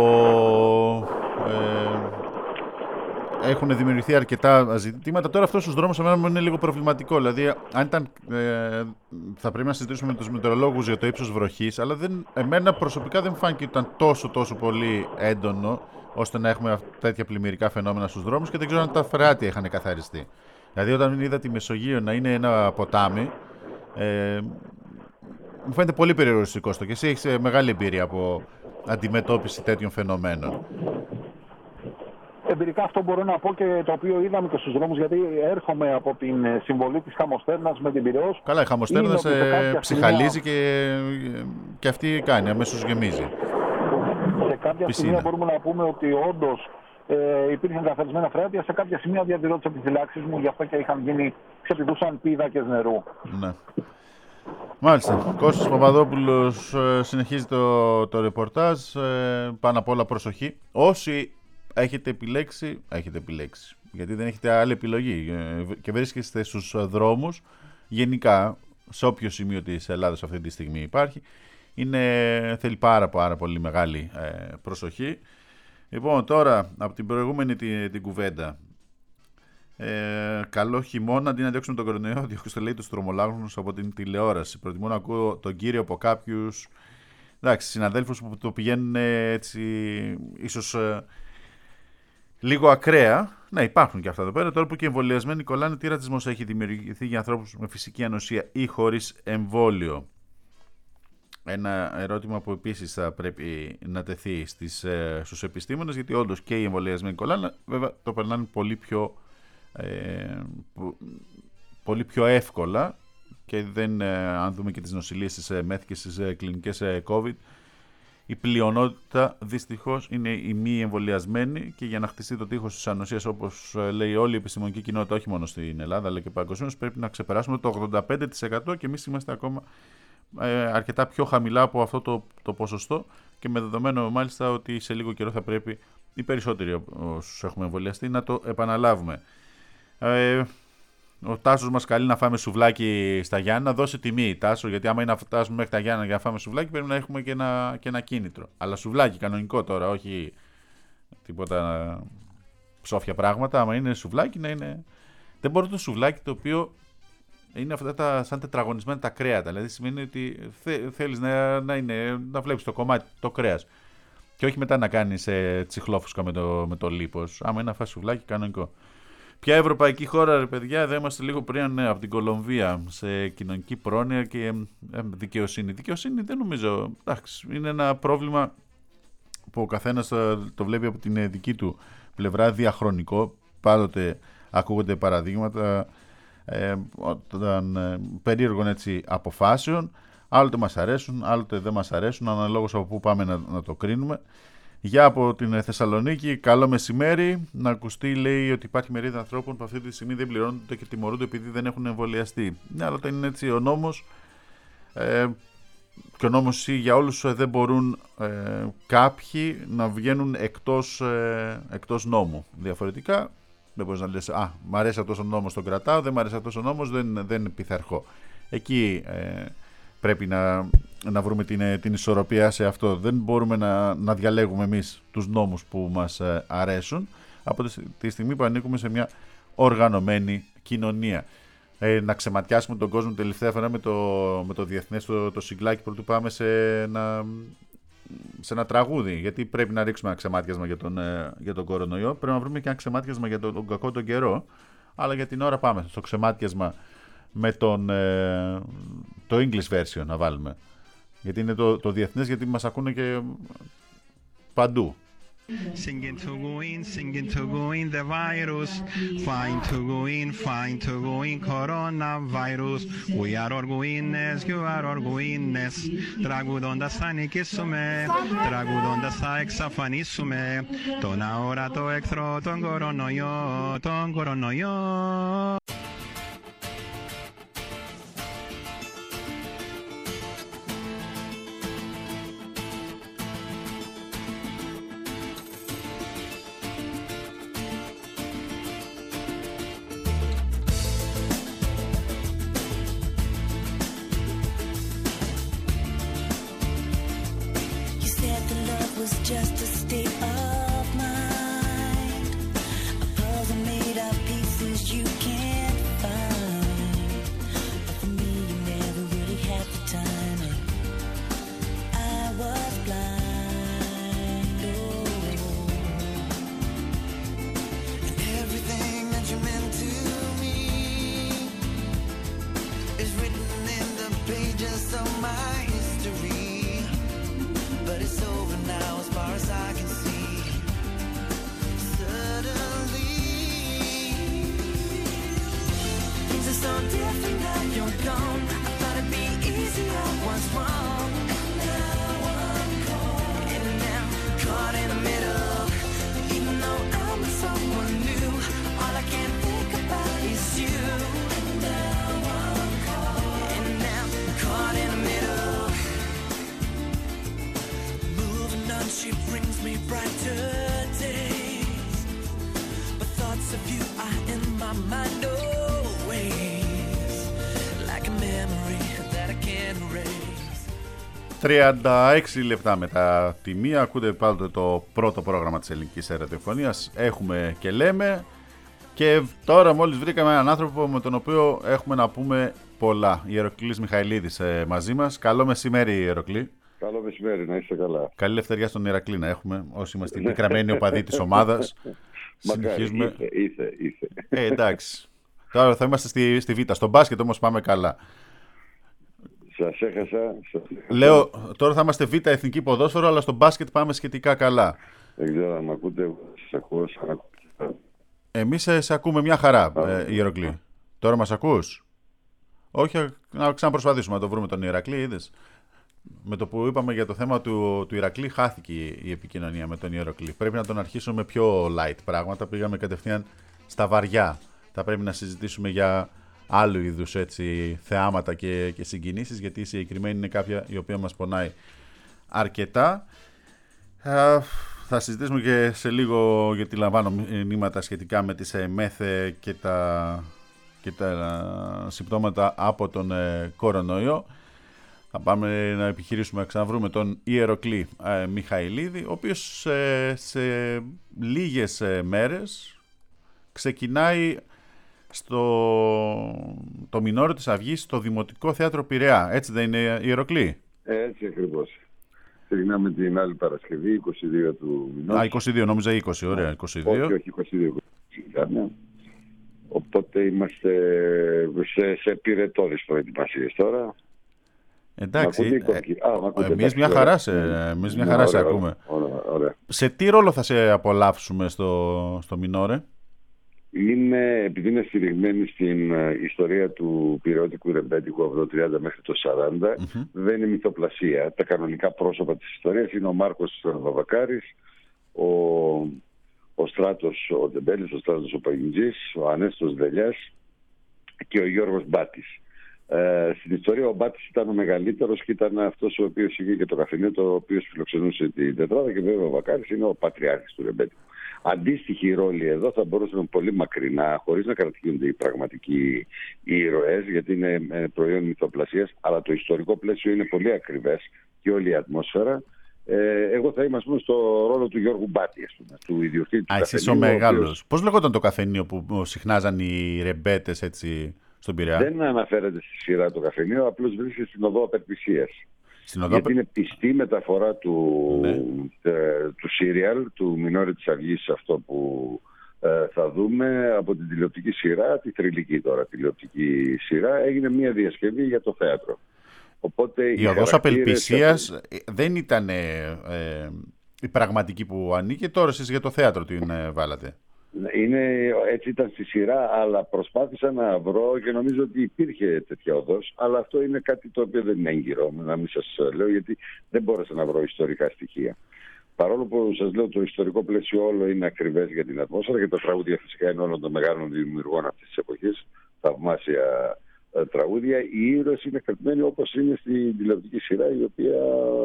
Ε... Έχουν δημιουργηθεί αρκετά ζητήματα. Τώρα αυτό στους δρόμους εμένα μου είναι λίγο προβληματικό. Δηλαδή, αν ήταν, ε, θα πρέπει να συζητήσουμε με τους μετεωρολόγους για το ύψος βροχής, αλλά δεν, εμένα προσωπικά δεν φάνηκε ότι ήταν τόσο τόσο πολύ έντονο ώστε να έχουμε τέτοια πλημμυρικά φαινόμενα στους δρόμους και δεν ξέρω αν τα φρεάτια είχαν καθαριστεί. Δηλαδή, όταν είδα τη Μεσογείο να είναι ένα ποτάμι, ε, μου φαίνεται πολύ περιοριστικό στο και εσύ έχεις μεγάλη εμπειρία από αντιμετώπιση τέτοιων φαινομένων. εμπειρικά αυτό μπορώ να πω και το οποίο είδαμε και στους δρόμους, γιατί έρχομαι από την συμβολή της Χαμοστέρνας με την Πειραιώς. Καλά, η Χαμοστέρνας ε, ψυχαλίζει και, και αυτή κάνει, αμέσως γεμίζει. Σε κάποια Πισίνα. σημεία μπορούμε να πούμε ότι όντως ε, υπήρχαν καθαρισμένα φρέατια, σε κάποια σημεία διατηρώ τις επιφυλάξεις μου, γι' αυτό και είχαν γίνει, ξεπηδούσαν πίδακες νερού. Ναι. Μάλιστα. Κώστας Παπαδόπουλος ε, συνεχίζει το, το ρεπορτάζ. Ε, πάνω απ' όλα προσοχή. Όσοι έχετε επιλέξει, έχετε επιλέξει. Γιατί δεν έχετε άλλη επιλογή. Ε, και βρίσκεστε στους δρόμους, γενικά, σε όποιο σημείο της Ελλάδας αυτή τη στιγμή υπάρχει, είναι, θέλει πάρα, πάρα πολύ μεγάλη ε, προσοχή. Λοιπόν, τώρα, από την προηγούμενη την, την κουβέντα. Ε, καλό χειμώνα, αντί να διώξουμε τον κορονοϊό, διώξτε λέει τους τρομολάγους από την τηλεόραση. Προτιμώ να ακούω τον κύριο από κάποιους, εντάξει, συναδέλφους που το πηγαίνουν έτσι, ίσως ε, λίγο ακραία. Ναι, υπάρχουν και αυτά εδώ πέρα. Τώρα που και εμβολιασμένοι κολλάνε, τι ρατσισμός έχει δημιουργηθεί για ανθρώπους με φυσική ανοσία ή χωρίς εμβόλιο? Ένα ερώτημα που επίσης θα πρέπει να τεθεί στις, ε, στους επιστήμονες, γιατί όντως και οι εμβολιασμένοι κολλάνε, βέβαια το περνάνε πολύ πιο Ε, πολύ πιο εύκολα και δεν, ε, αν δούμε και τις νοσηλίες στις ε, μεθ και στις ε, κλινικές ε, COVID, η πλειονότητα δυστυχώς είναι οι μη εμβολιασμένοι, και για να χτιστεί το τείχος της ανοσίας, όπως ε, λέει όλη η επιστημονική κοινότητα, όχι μόνο στην Ελλάδα αλλά και παγκοσμίως, πρέπει να ξεπεράσουμε το ογδόντα πέντε τοις εκατό και εμείς είμαστε ακόμα ε, αρκετά πιο χαμηλά από αυτό το, το ποσοστό, και με δεδομένο μάλιστα ότι σε λίγο καιρό θα πρέπει οι περισσότεροι όσους έχουμε εμβολιαστεί να το επαναλάβουμε. Ε, ο Τάσος μας καλεί να φάμε σουβλάκι στα Γιάννα. Δώσε τιμή, Τάσο, γιατί άμα είναι να φτάσουμε μέχρι τα Γιάννα για να φάμε σουβλάκι, πρέπει να έχουμε και ένα, και ένα κίνητρο. Αλλά σουβλάκι κανονικό τώρα, όχι τίποτα ψόφια πράγματα. Άμα είναι σουβλάκι, να είναι. Δεν μπορεί το σουβλάκι το οποίο είναι αυτά τα σαν τετραγωνισμένα τα κρέατα. Δηλαδή σημαίνει ότι θε, θέλεις να, να, είναι, να βλέπεις το κομμάτι, το κρέας. Και όχι μετά να κάνεις ε, τσιχλόφουσκα με το, με το λίπος. Άμα είναι να φας σουβλάκι κανονικό. Ποια ευρωπαϊκή χώρα, ρε παιδιά, εδώ είμαστε λίγο πριν ναι, από την Κολομβία, σε κοινωνική πρόνοια και ε, δικαιοσύνη. Δικαιοσύνη δεν νομίζω, εντάξει, είναι ένα πρόβλημα που ο καθένας το βλέπει από την δική του πλευρά, διαχρονικό. Πάντοτε ακούγονται παραδείγματα ε, όταν, ε, περίεργων έτσι, αποφάσεων, άλλοτε μας αρέσουν, άλλοτε δεν μας αρέσουν, αναλόγως από πού πάμε να, να το κρίνουμε. Για από την Θεσσαλονίκη, καλό μεσημέρι. Να ακουστεί, λέει, ότι υπάρχει μερίδα ανθρώπων που αυτή τη στιγμή δεν πληρώνονται και τιμωρούνται επειδή δεν έχουν εμβολιαστεί. Ναι, αλλά όταν είναι έτσι ο νόμος, ε, και ο νόμος για όλους, ε, δεν μπορούν ε, κάποιοι να βγαίνουν εκτός, ε, εκτός νόμου. Διαφορετικά, δεν μπορείς να λες, α, μ' αρέσει αυτός ο νόμος, τον κρατάω, δεν μ' αρέσει αυτός ο νόμος, δεν, δεν πειθαρχώ. Εκεί ε, πρέπει να, να βρούμε την, την ισορροπία σε αυτό. Δεν μπορούμε να, να διαλέγουμε εμείς τους νόμους που μας αρέσουν από τη στιγμή που ανήκουμε σε μια οργανωμένη κοινωνία. Ε, να ξεματιάσουμε τον κόσμο τελευταία φορά με το, με το διεθνές το, το συγκλάκι, πρωτού πάμε σε ένα, σε ένα τραγούδι. Γιατί πρέπει να ρίξουμε ένα ξεμάτιασμα για τον, για τον κορονοϊό, πρέπει να βρούμε και ένα ξεμάτιασμα για τον, τον κακό τον καιρό, αλλά για την ώρα πάμε στο ξεμάτιασμα με τον, ε, το English version να βάλουμε. Γιατί είναι το, το διεθνές, γιατί μας ακούνε και παντού. Singing to go in, singing to go in the virus. Fine to go in, fine to go in coronavirus. We are all going as you are all going as. Τραγουδώντας θα νικήσουμε, τραγουδώντας θα εξαφανίσουμε τον αόρατο εχθρό, τον κορονοϊό, τον κορονοϊό. You can't days, but thoughts of you are in my mind always, like a memory that I can't erase. τριάντα έξι λεπτά μετά τη μία ακούτε πάντοτε το πρώτο πρόγραμμα της ελληνικής ραδιοφωνίας. Έχουμε και λέμε, και τώρα μόλις βρήκαμε έναν άνθρωπο με τον οποίο έχουμε να πούμε πολλά. Ιεροκλής Μιχαηλίδης ε, μαζί μας. Καλό μεσημέρι, Ιεροκλή. Καλό μεσημέρι, να είστε καλά. Καλή ελευθερία στον Ηρακλή να έχουμε, όσοι είμαστε πικραμένοι οπαδοί της ομάδας. Συνεχίζουμε. Ήθε, ήθε, ήθε. Ε, εντάξει. Τώρα θα είμαστε στη, στη Β'. Στο μπάσκετ όμως πάμε καλά. Σας έχασα. Σας έχασα. Λέω, τώρα θα είμαστε Β' εθνική ποδόσφαιρο, αλλά στο μπάσκετ πάμε σχετικά καλά. Δεν ξέρω αν με ακούτε, σας ακούω σαν ακούτε. Εμείς σε, σε ακούμε μια χαρά, ε, Ιεροκλή. Τώρα μας ακούς? Όχι, να ξαναπροσπαθήσουμε να το βρούμε τον Ηρακλή, είδες. Με το που είπαμε για το θέμα του, του Ηρακλή, χάθηκε η επικοινωνία με τον Ιεροκλή. Πρέπει να τον αρχίσουμε με πιο light πράγματα. Πήγαμε κατευθείαν στα βαριά. Θα πρέπει να συζητήσουμε για άλλου είδους έτσι, θεάματα και, και συγκινήσεις, γιατί η συγκεκριμένη είναι κάποια η οποία μας πονάει αρκετά. Ε, θα συζητήσουμε και σε λίγο, γιατί λαμβάνω μηνύματα σχετικά με τις ε, μέθε και τα, και τα ε, συμπτώματα από τον ε, κορονοϊό. Θα πάμε να επιχειρήσουμε να ξαναβρούμε τον Ιεροκλή ε, Μιχαηλίδη, ο οποίος ε, σε λίγες ε, μέρες ξεκινάει στο το μηνόριο της Αυγής στο Δημοτικό Θέατρο Πειραιά. Έτσι δεν είναι, Ιεροκλή? Έτσι ακριβώς. Ξεκινάμε την άλλη Παρασκευή, είκοσι δύο του μηνός. Α, είκοσι δύο, νόμιζα είκοσι, ωραία, είκοσι δύο. Όχι, όχι, είκοσι δύο. Οπότε είμαστε σε, σε πυρετώδεις προετοιμασίες τώρα. Εντάξει, ε, εμείς μια χαρά σε, εμείς μια χαρά σε ακούμε. Ωραία, ωραία. Σε τι ρόλο θα σε απολαύσουμε στο, στο μηνόρε? Είναι, επειδή είναι στηριγμένη στην uh, ιστορία του πειραιώτικου ρεμπέτικου από το τριάντα μέχρι το σαράντα, mm-hmm. δεν είναι μυθοπλασία. Τα κανονικά πρόσωπα της ιστορίας είναι ο Μάρκος Βαβακάρης, ο, ο Στράτος ο Τεμπέλης, ο Στράτος ο Παγιντζής, ο Ανέστος Δελιάς και ο Γιώργος Μπάτης. Ε, στην ιστορία ο Μπάτης ήταν ο μεγαλύτερος και ήταν αυτός ο οποίος είχε και το καφενείο, το οποίο φιλοξενούσε την τετράδα, και βέβαια ο Βαβακάρης είναι ο πατριάρχης του ρεμπέτικου. Αντίστοιχοι ρόλοι εδώ θα μπορούσαν πολύ μακρινά, χωρίς να κρατιούνται οι πραγματικοί ήρωες, γιατί είναι προϊόν μυθοπλασίας, αλλά το ιστορικό πλαίσιο είναι πολύ ακριβές και όλη η ατμόσφαιρα. Ε, εγώ θα ήμασταν στο ρόλο του Γιώργου Μπάτη, ας πούμε, του ιδιοκτήτη του καφενείου. Α, εσύ ο μεγάλος. Οποίος... Πώς λεγόταν το καφενείο που συχνάζαν οι ρεμπέτες έτσι στον Πειραιά? Δεν αναφέρεται στη σειρά το καφενείο, απλώς βρίσκεται στην οδό Απελπισίας. Οδό... Γιατί είναι πιστή μεταφορά του, ναι. ε, του σύριαλ, του Μηνόρι της Αυγής, αυτό που ε, θα δούμε από την τηλεοπτική σειρά, τη θρυλική τώρα τηλεοπτική σειρά, έγινε μια διασκευή για το θέατρο. Οπότε, η οδός Απελπισίας θα... δεν ήταν ε, ε, η πραγματική που ανήκε, τώρα εσείς για το θέατρο την ε, βάλατε. Είναι, έτσι ήταν στη σειρά, αλλά προσπάθησα να βρω και νομίζω ότι υπήρχε τέτοια οδός, αλλά αυτό είναι κάτι το οποίο δεν είναι έγκυρο, να μην σας λέω, γιατί δεν μπόρεσα να βρω ιστορικά στοιχεία. Παρόλο που σας λέω το ιστορικό πλαίσιο όλο είναι ακριβές για την ατμόσφαιρα και τα τραγούδια φυσικά είναι όλων των μεγάλων δημιουργών αυτής της εποχής, θαυμάσια ε, τραγούδια. Οι ήρωες είναι κρατημένοι όπως είναι στην τηλεοπτική σειρά, η οποία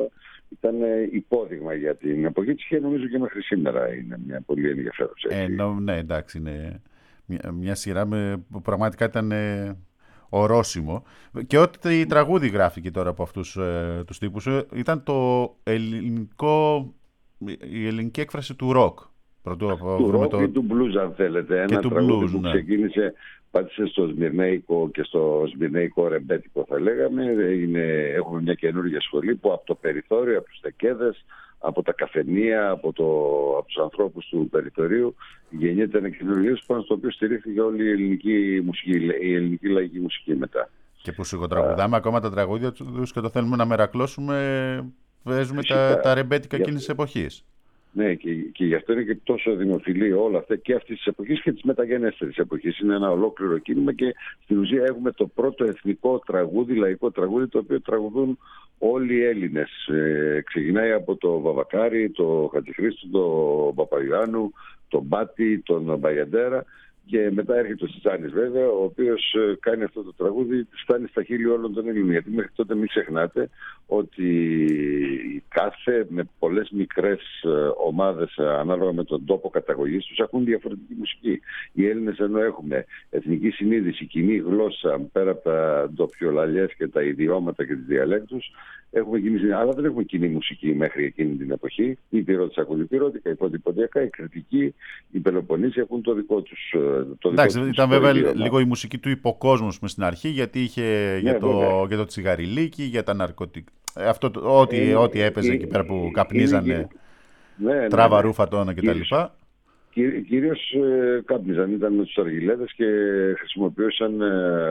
ήταν υπόδειγμα για την εποχή της και νομίζω και μέχρι σήμερα είναι μια πολύ ενδιαφέρουσα. Ε, νο, ναι, εντάξει, είναι μια, μια σειρά με, που πραγματικά ήταν ε, ορόσημο. Και ό,τι η τραγούδι γράφηκε τώρα από αυτούς ε, τους τύπους ε, ήταν το ελληνικό, η ελληνική έκφραση του ροκ. Πρωτού, του ροκ το... ή του blues, αν θέλετε. Ένα τραγούδι blues, που ναι. ξεκίνησε, πάτησε στο σμυρνέικο και στο σμυρνέικο ρεμπέτικο, θα λέγαμε. Είναι, έχουμε μια καινούργια σχολή που από το περιθώριο, από τους τεκέδες, από τα καφενεία, από, το, από τους ανθρώπους του περιθωρίου γεννιέται ένα καινούργιο πάνω στο οποίο στηρίχθηκε όλη η ελληνική, μουσική, η ελληνική λαϊκή μουσική μετά. Και που σιγοτραγουδάμε ακόμα τα τραγούδια τους και το θέλουμε να μερακλώσουμε, παίζουμε τα, τα ρεμπέτικα εκείνης της εποχής. Ναι, και, και γι' αυτό είναι και τόσο δημοφιλή όλα αυτά και αυτή τη εποχή και τη μεταγενέστερη εποχή. Είναι ένα ολόκληρο κίνημα και στην ουσία έχουμε το πρώτο εθνικό τραγούδι, λαϊκό τραγούδι, το οποίο τραγουδούν όλοι οι Έλληνες. Ε, ξεκινάει από το Βαβακάρη, το Χατζηχρήστο, τον Παπαϊωάννου, τον Μπάτη, τον Μπαγιαντέρα. Και μετά έρχεται ο Σιτσάνης βέβαια, ο οποίος κάνει αυτό το τραγούδι, φτάνει στα χείλη όλων των Ελλήνων. Γιατί μέχρι τότε μην ξεχνάτε ότι κάθε, με πολλές μικρές ομάδες ανάλογα με τον τόπο καταγωγής τους έχουν διαφορετική μουσική. Οι Έλληνες ενώ έχουμε εθνική συνείδηση, κοινή γλώσσα, πέρα από τα ντοπιολαλιές και τα ιδιώματα και τις διαλέκτους, έχουμε κοινή συνείδηση, αλλά δεν έχουμε κοινή μουσική μέχρι εκείνη την εποχή. Οι Πυρώτες ακούν Πυρώτικα, οι Ποντιποντιακά, οι Κρητικοί, οι Πελοποννήσοι έχουν το δικό τους. Το Εντάξει, δικό ήταν τους βέβαια ιδιώμα. λίγο η μουσική του υποκόσμου στην αρχή, γιατί είχε Ναι, για, το, βέβαια. για το τσιγαριλίκι, για τα ναρκωτικά. Αυτό, το- ό,τι, Ε, ό,τι έπαιζε ε, εκεί πέρα που είναι καπνίζανε, και- ναι, ναι, τράβα, ναι. ρούφα, τόνα κτλ. Κυρίως- Κυ- Κυρίως ε, κάπνιζαν, ήταν με τους αργιλέδες και χρησιμοποιούσαν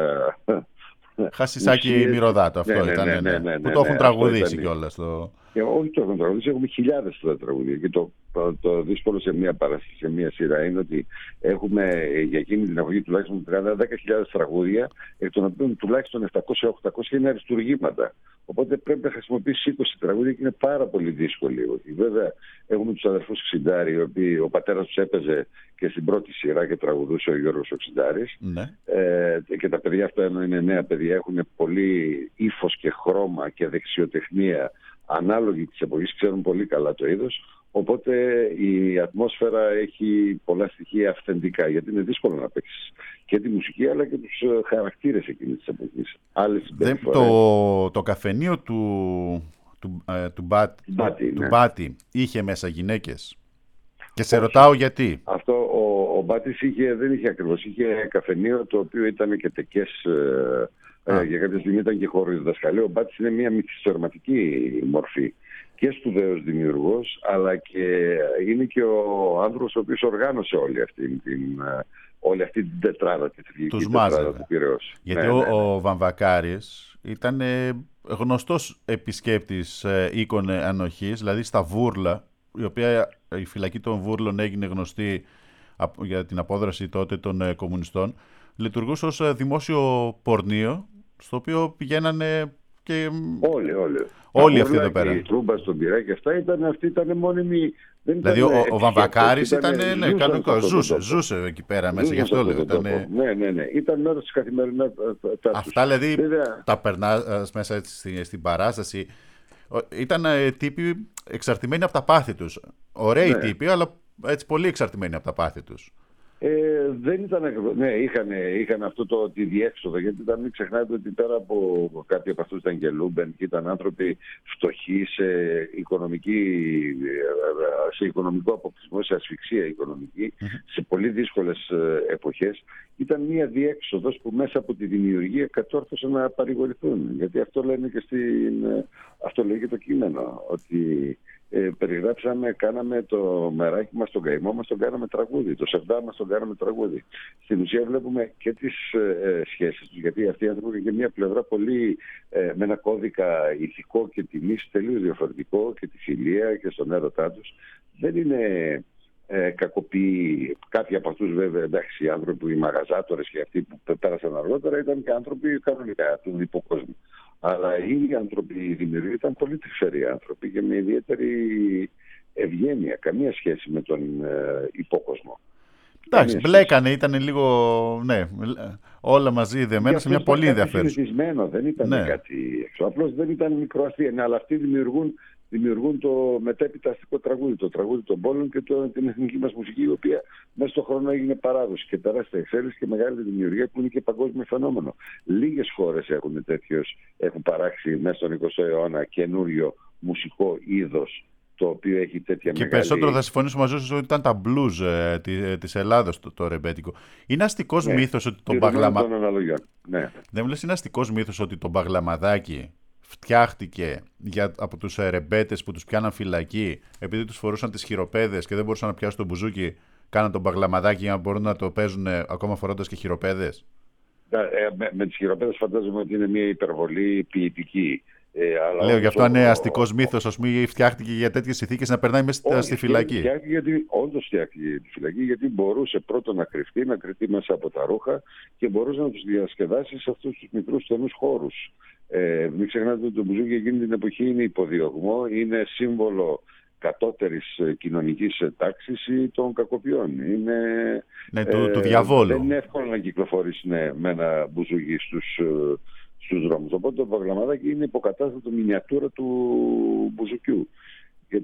ε, Χασισάκι ουσίες. μυρωδάτο, αυτό Ναι, ναι, ήταν. ναι, ναι, ναι, ναι, ναι, που ναι, το έχουν ναι, τραγουδήσει αυτό ήταν. κιόλας. Το... Και όχι το έχουν τραγουδίσει, έχουμε χιλιάδες τώρα τραγούδια. Και το, το, το δύσκολο σε μία παράσταση, σε μία σειρά, είναι ότι έχουμε ε, για εκείνη την εποχή τουλάχιστον τριάντα με δέκα χιλιάδες τραγούδια, εκ των οποίων τουλάχιστον επτακόσια με οχτακόσια είναι αριστουργήματα. Οπότε πρέπει να χρησιμοποιήσει είκοσι τραγούδια και είναι πάρα πολύ δύσκολη. Όχι. Βέβαια, έχουμε τους αδερφούς Ξιντάρη, οι οποίοι ο πατέρας τους έπαιζε και στην πρώτη σειρά και τραγουδούσε ο Γιώργος ο Ξιντάρης. Ναι. Ε, και τα παιδιά αυτά, ενώ είναι νέα παιδιά, έχουν πολύ ύφος και χρώμα και δεξιοτεχνία ανάλογη της εποχής, ξέρουν πολύ καλά το είδος. Οπότε η ατμόσφαιρα έχει πολλά στοιχεία αυθεντικά, γιατί είναι δύσκολο να παίξεις και τη μουσική αλλά και τους ε, χαρακτήρες εκείνης της εποχής. Άλλες Δεν, συμπεριφορές. το, το καφενείο του, του, ε, του, Μπάτ- Μπάτι, του ναι. Μπάτι είχε μέσα γυναίκες. Και σε ρωτάω γιατί. Αυτό ο, ο Μπάτης είχε, δεν είχε ακριβώς, είχε καφενείο το οποίο ήταν και τεκές, ε, Α. ε, για κάποια στιγμή ήταν και χώρο διδασκαλίου. Ο Μπάτης είναι μια μυθιστορηματική μορφή και σπουδαίος δημιουργός, αλλά και είναι και ο άνθρωπος ο οποίος οργάνωσε όλη αυτή την, ε, όλη αυτή την τετράδα, τη θρηλυκή Τους τετράδα μάζευε. του Πειραιώς. Γιατί Ναι, ο, ναι, ναι. ο Βαμβακάρης ήταν ε, γνωστός επισκέπτης ε, οίκων ανοχής, δηλαδή στα Βούρλα, η οποία η φυλακή των Βούρλων έγινε γνωστή απ- για την απόδραση τότε των ε, κομμουνιστών, λειτουργούσε ως ε, δημόσιο πορνείο, στο οποίο πηγαίνανε και... Όλοι, όλοι. Όλοι Τα αυτοί εδώ Βούρλα πέρα. και η Τρούμπα στον Πειραιά και αυτά ήταν, αυτοί ήταν μόνιμοι. Δεν Δηλαδή ήταν ο, ο επισκέπτες, Βαμβακάρης ήταν, ναι, ζούσαν σε κανονικό, αυτόν τον ζούσε, τόπο. ζούσε εκεί πέρα μέσα, Ζούσαν γι' αυτό σε λέω. αυτόν τον Ήταν, τόπο. Ναι, ναι, ναι. Ήταν μέρος της καθημερινότητας τους. αυτά δηλαδή Βέβαια, τα περνάς μέσα έτσι στην, στην παράσταση. Ο- Ήταν ε, τύποι εξαρτημένοι από τα πάθη τους. Ωραίοι Ναι. τύποι, αλλά έτσι πολύ εξαρτημένοι από τα πάθη τους. Ε, δεν ήταν ακριβώς. Ναι, είχαν, είχαν αυτό το τη διέξοδο. Γιατί ήταν, μην ξεχνάτε ότι πέρα από κάποιοι από αυτούς ήταν και Λούμπεν και ήταν άνθρωποι φτωχοί σε, οικονομική, σε οικονομικό αποκλεισμό, σε ασφυξία οικονομική, σε πολύ δύσκολες ε, εποχές. Ήταν μια διέξοδος που μέσα από τη δημιουργία κατόρθωσαν να παρηγορηθούν. Γιατί αυτό λένε και στην, ε, αυτό λέει και το κείμενο. Ότι ε, περιγράψαμε, κάναμε το μεράκι μας, τον καημό μας, τον κάναμε τραγούδι. Το σεβδά μας τον κάναμε τραγούδι. Στην ουσία βλέπουμε και τις ε, σχέσεις τους, γιατί αυτοί οι άνθρωποι έχουν και μια πλευρά πολύ ε, με ένα κώδικα ηθικό και τιμής τελείως διαφορετικό και τη φιλία και στον έρωτά τους. Δεν είναι ε, κακοποιοί. Κάποιοι από αυτούς βέβαια, εντάξει, οι άνθρωποι, οι μαγαζάτορες και αυτοί που πέρασαν αργότερα ήταν και άνθρωποι κανονικά του υποκόσμου. Αλλά οι ίδιοι άνθρωποι, οι δημιουργοί, ήταν πολύ τρυφεροί άνθρωποι και με ιδιαίτερη ευγένεια. Καμία σχέση με τον ε, υπόκοσμο. Εντάξει, Καμία μπλέκανε, ήταν λίγο, ναι, όλα μαζί δεμένα σε μια πολύ ενδιαφέρουσα. Συνηθισμένο, δεν ήταν Ναι. κάτι έξω. Απλώς δεν ήταν μικρό αστείο. Ναι, αλλά αυτοί δημιουργούν, δημιουργούν το μετέπειτα αστικό τραγούδι, το τραγούδι των πόλεων και το, την εθνική μας μουσική, η οποία μέσα στον χρόνο έγινε παράδοση και τεράστια εξέλιξη και μεγάλη δημιουργία που είναι και παγκόσμιο φαινόμενο. Λίγες χώρες έχουν τέτοιος, έχουν παράξει μέσα στον εικοστό αιώνα καινούριο μουσικό είδος, το οποίο έχει τέτοια Και μεγάλη... περισσότερο θα συμφωνήσω μαζί σου ότι ήταν τα blues ε, τη- ε, της Ελλάδος το, το ρεμπέτικο. Είναι αστικός Ναι, μύθος ότι το δεδομένων μπαγλαμα... των αναλογιών. Ναι. Δεν μου λες, είναι αστικός μύθος ότι το μπαγλαμαδάκι φτιάχτηκε για, από τους ε, ρεμπέτες που τους πιάναν φυλακή επειδή τους φορούσαν τις χειροπέδες και δεν μπορούσαν να πιάσουν το μπουζούκι, κάναν το μπαγλαμαδάκι για να μπορούν να το παίζουν ε, ακόμα φορώντας και χειροπέδες. Ε, με, με τις χειροπέδες φαντάζομαι ότι είναι μια υπερβολή ποιητική. Ε, αλλά Λέω γι' αυτό όμως είναι ο- αστικός μύθος, ας πούμε, φτιάχτηκε για τέτοιες συνθήκες να περνάει μέσα Όχι, στη φυλακή. φτιάχτηκε γιατί, όντως φτιάχτηκε τη φυλακή, γιατί μπορούσε πρώτον να κρυφτεί, να κρυφτεί μέσα από τα ρούχα και μπορούσε να τους διασκεδάσει σε αυτούς τους μικρούς στενούς χώρους. Ε, μην ξεχνάτε ότι το μπουζούκι εκείνη την εποχή είναι υποδιωγμό, είναι σύμβολο κατώτερης ε, κοινωνικής ε, τάξης ή των κακοποιών. Είναι, Ναι, του, του διαβόλου. Δεν είναι εύκολο να κυκλοφορήσει ναι, με ένα μπουζούκι στους, ε, στους δρόμους. Οπότε το παγλαμαδάκι είναι υποκατάστατο μινιατούρα του μπουζουκιού.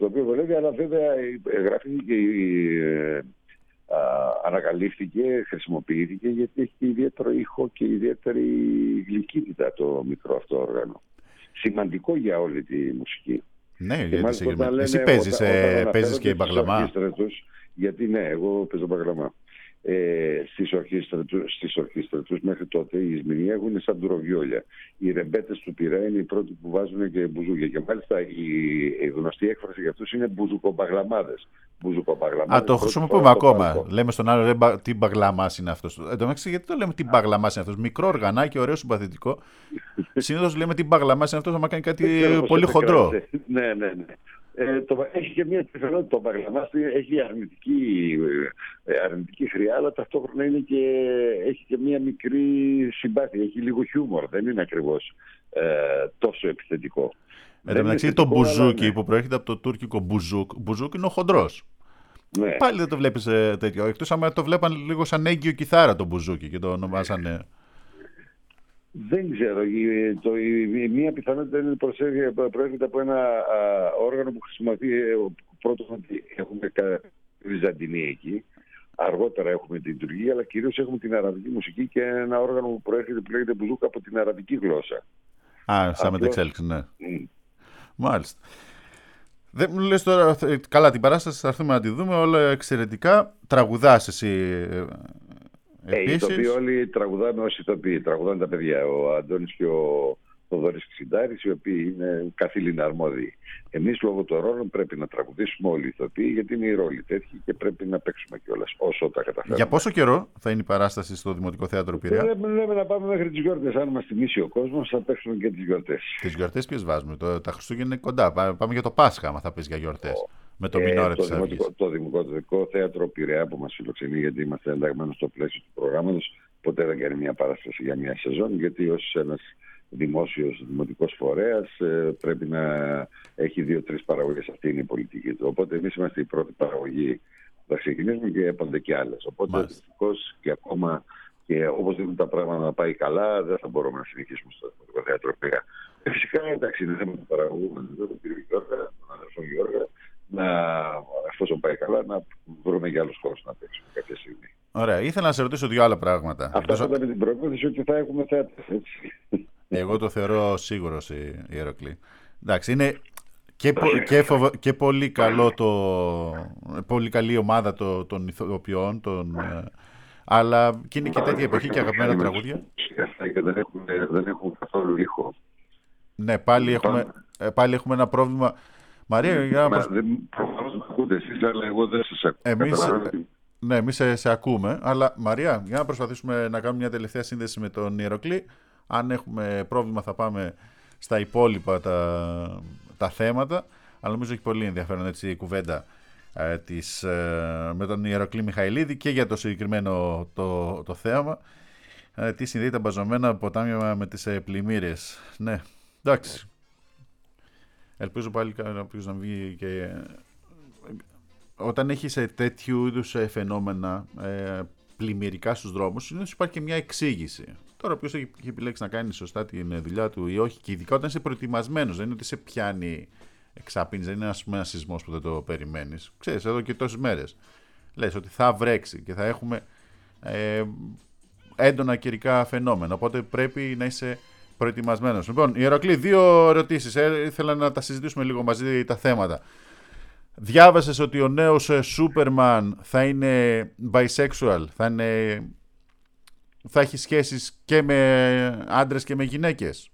το οποίο βολεύει, αλλά βέβαια ε, γράφει και ε, α, ανακαλύφθηκε, χρησιμοποιήθηκε γιατί έχει ιδιαίτερο ήχο και ιδιαίτερη γλυκύτητα το μικρό αυτό όργανο. Σημαντικό για όλη τη μουσική. Ναι, και γιατί σε... λένε, εσύ παίζεις, όταν, όταν παίζεις και μπαγλαμά. Γιατί ναι, εγώ παίζω μπαγλαμά. Ε, στις ορχήστρες τους μέχρι τότε οι Ισμηνοί έχουν σαν τουροβιόλια. Οι ρεμπέτες του Πειραιά είναι οι πρώτοι που βάζουν και μπουζούκια. Και μάλιστα η, η γνωστή έκφραση για αυτούς είναι μπουζουκομπαγλαμάδες. Α, το χρησιμοποιούμε ακόμα. Λέμε στον άλλο ρε, τι μπαγλαμάς είναι αυτός. Εν τω μεταξύ, γιατί το λέμε τι μπαγλαμάς είναι αυτός. Μικρό οργανάκι, ωραίο, συμπαθητικό. Συνήθως λέμε τι μπαγλαμάς είναι αυτός, άμα κάνει κάτι πολύ χοντρό. Ναι, ναι, ναι. Ε, το, έχει και μια πιθανότητα το μπαγλαμάς, έχει αρνητική, αρνητική χρειά, αλλά ταυτόχρονα είναι και, έχει και μια μικρή συμπάθεια, έχει λίγο χιούμορ, δεν είναι ακριβώς ε, τόσο επιθετικό. Εν τω μεταξύ το μπουζούκι, ναι, που προέρχεται από το τουρκικό μπουζούκ, μπουζούκ είναι ο χοντρός. Ναι. Πάλι δεν το βλέπεις ε, τέτοιο, εκτός άμα το βλέπαν λίγο σαν έγκυο κιθάρα το μπουζούκι και το ονομάσανε... Δεν ξέρω. Η, το, η, μία πιθανότητα είναι προέρχεται από ένα α, όργανο που χρησιμοποιεί πρώτον ότι έχουμε βυζαντινή εκεί. Αργότερα έχουμε την Τουρκία, αλλά κυρίως έχουμε την αραβική μουσική και ένα όργανο που προέρχεται που λέγεται μπουζούκα από την αραβική γλώσσα. Α, σαν μετεξέλιξη, ναι. Mm. Μάλιστα. Δεν μου λες τώρα, καλά την παράσταση θα έρθουμε να τη δούμε, όλα εξαιρετικά. Τραγουδάς εσύ... Ε, οι ηθοποιοί όλοι τραγουδάμε ως ηθοποιοί, τραγουδάνε τα παιδιά, ο Αντώνης και ο Θοδωρής Ξιντάρης, οι οποίοι είναι καθήλυνα αρμόδιοι. Εμείς λόγω των ρόλων πρέπει να τραγουδήσουμε όλοι οι ηθοποιοί, γιατί είναι οι ρόλοι τέτοιοι και πρέπει να παίξουμε κιόλας όσο τα καταφέρουμε. Για πόσο καιρό θα είναι η παράσταση στο Δημοτικό Θέατρο Πειραιά? Λέμε, λέμε να πάμε μέχρι τις γιορτές. Αν μας τιμήσει ο κόσμος, θα παίξουμε και τις γιορτές. Τις γιορτές ποιες βάζουμε? Το, τα Χριστούγεννα είναι κοντά. Πάμε για το Πάσχα, άμα θα πεις για γιορτές. Oh. Με το μινόρε της Αυγής. Το Δημοτικό Θέατρο Πειραιά που μας φιλοξενεί, γιατί είμαστε ενταγμένοι στο πλαίσιο του προγράμματος, ποτέ δεν κάνει μια παράσταση για μια σεζόν, γιατί ως ένας δημόσιος δημοτικός φορέας ε, πρέπει να έχει δύο-τρεις παραγωγές. Αυτή είναι η πολιτική του. Οπότε εμείς είμαστε η πρώτη παραγωγή που θα ξεκινήσουμε και έπονται και άλλες. Οπότε δυστυχώς και ακόμα και όπως δίνουν τα πράγματα να πάει καλά, δεν θα μπορούμε να συνεχίσουμε στο Δημοτικό Θέατρο Πειραιά. Ε, φυσικά εντάξει, είναι θέμα του παραγωγού, τον κύριο Γιώργα, τον αδερφό Γιώργα, να, εφόσον πάει καλά, να βρούμε και άλλους χώρους να παίξουμε κάποια στιγμή. Ωραία. Ήθελα να σε ρωτήσω δύο άλλα πράγματα. Αυτά Εκτός... θα ήταν την προπόθεση ότι θα έχουμε θέατρες, έτσι. Εγώ το θεωρώ σίγουρος η Ηρακλή. Εντάξει, είναι και, πο, και, φοβο, και πολύ καλό το, πολύ καλή ομάδα το, των ηθοποιών, των, αλλά και είναι και τέτοια εποχή και αγαπημένα τραγούδια. Δεν έχουν, δεν έχουν καθόλου ήχο. Ναι, πάλι έχουμε, πάλι έχουμε ένα πρόβλημα. Μαρία, για να προσ... Προφανώς με ακούτε εσείς, αλλά εγώ δεν σας ακούω. Εμείς, ναι, εμείς σε, σε ακούμε, αλλά Μαρία, για να προσπαθήσουμε να κάνουμε μια τελευταία σύνδεση με τον Ηρακλή. Αν έχουμε πρόβλημα θα πάμε στα υπόλοιπα τα, τα θέματα, αλλά νομίζω έχει πολύ ενδιαφέρον έτσι η κουβέντα ε, της, ε, με τον Ηρακλή Μιχαηλίδη και για το συγκεκριμένο το, το θέαμα. Ε, τι συνδέει τα μπαζωμένα ποτάμια με τις ε, πλημμύρες. Ναι, εντάξει. Ελπίζω πάλι κάποιος να βγει και... Όταν έχεις τέτοιου είδους φαινόμενα ε, πλημμυρικά στους δρόμους, συνήθως υπάρχει και μια εξήγηση. Τώρα, ποιος έχει επιλέξει να κάνει σωστά τη δουλειά του ή όχι, και ειδικά όταν είσαι προετοιμασμένος, δεν είναι ότι σε πιάνει εξάπινης, δεν είναι ας πούμε, ένας σεισμός που δεν το περιμένεις. Ξέρεις, εδώ και τόσες μέρες λες ότι θα βρέξει και θα έχουμε ε, έντονα καιρικά φαινόμενα. Οπότε πρέπει να είσαι προετοιμασμένος. Λοιπόν, Ηρακλή, δύο ερωτήσεις. Ε, ήθελα να τα συζητήσουμε λίγο μαζί τα θέματα. Διάβασες ότι ο νέος Σούπερμαν θα είναι bisexual, θα, είναι, θα έχει σχέσεις και με άντρες και με γυναίκες.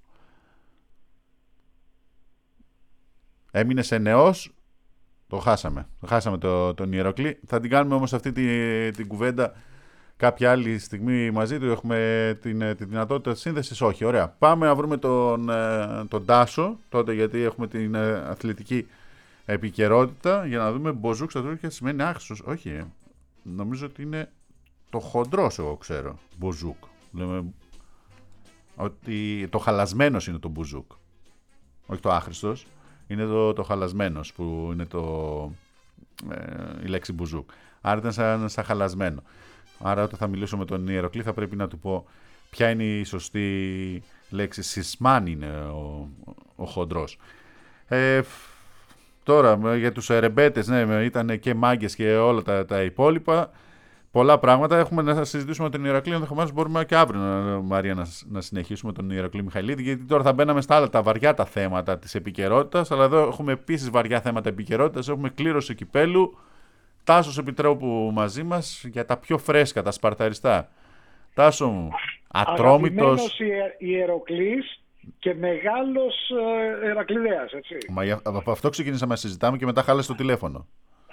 Έμεινε σε νεός, το χάσαμε. Το χάσαμε το, τον Ηρακλή. Θα την κάνουμε όμως αυτή την, την κουβέντα κάποια άλλη στιγμή μαζί του. Έχουμε την, τη δυνατότητα της σύνδεσης. Όχι, ωραία. Πάμε να βρούμε τον, τον Τάσο τότε, γιατί έχουμε την αθλητική επικαιρότητα, για να δούμε. Μποζούκ στα Τούρκια σημαίνει άξιος. Όχι, νομίζω ότι είναι το χοντρός, εγώ ξέρω. Μποζούκ. Λέμε ότι το χαλασμένος είναι το μπουζούκ. Όχι το άχρηστος. Είναι το, το χαλασμένος που είναι το, ε, η λέξη μπουζούκ. Άρα ήταν σαν, σαν χαλασμένο. Άρα όταν θα μιλήσω με τον Ηρακλή θα πρέπει να του πω ποια είναι η σωστή λέξη. Σισμάν είναι ο, ο, ο χοντρός. Ε, τώρα για τους ρεμπέτες, ναι, ήταν και μάγκες και όλα τα, τα υπόλοιπα. Πολλά πράγματα έχουμε να συζητήσουμε με τον Ηρακλή. Ενδεχομένως μπορούμε και αύριο, Μαρία, να, να συνεχίσουμε τον Ηρακλή Μιχαηλίδη, γιατί τώρα θα μπαίναμε στα άλλα τα βαριά τα θέματα της επικαιρότητας. Αλλά εδώ έχουμε επίσης βαριά θέματα επικαιρότητας. Έχουμε κλήρωση κυπέλου. Τάσος Επιτρόπου μαζί μας για τα πιο φρέσκα, τα σπαρταριστά. Τάσο μου, ατρόμητος. Αγαπημένος Ιεροκλής και μεγάλος ε, Ερακλειδέας, έτσι. Μα από αυτό ξεκινήσαμε να συζητάμε και μετά χάλασε το τηλέφωνο.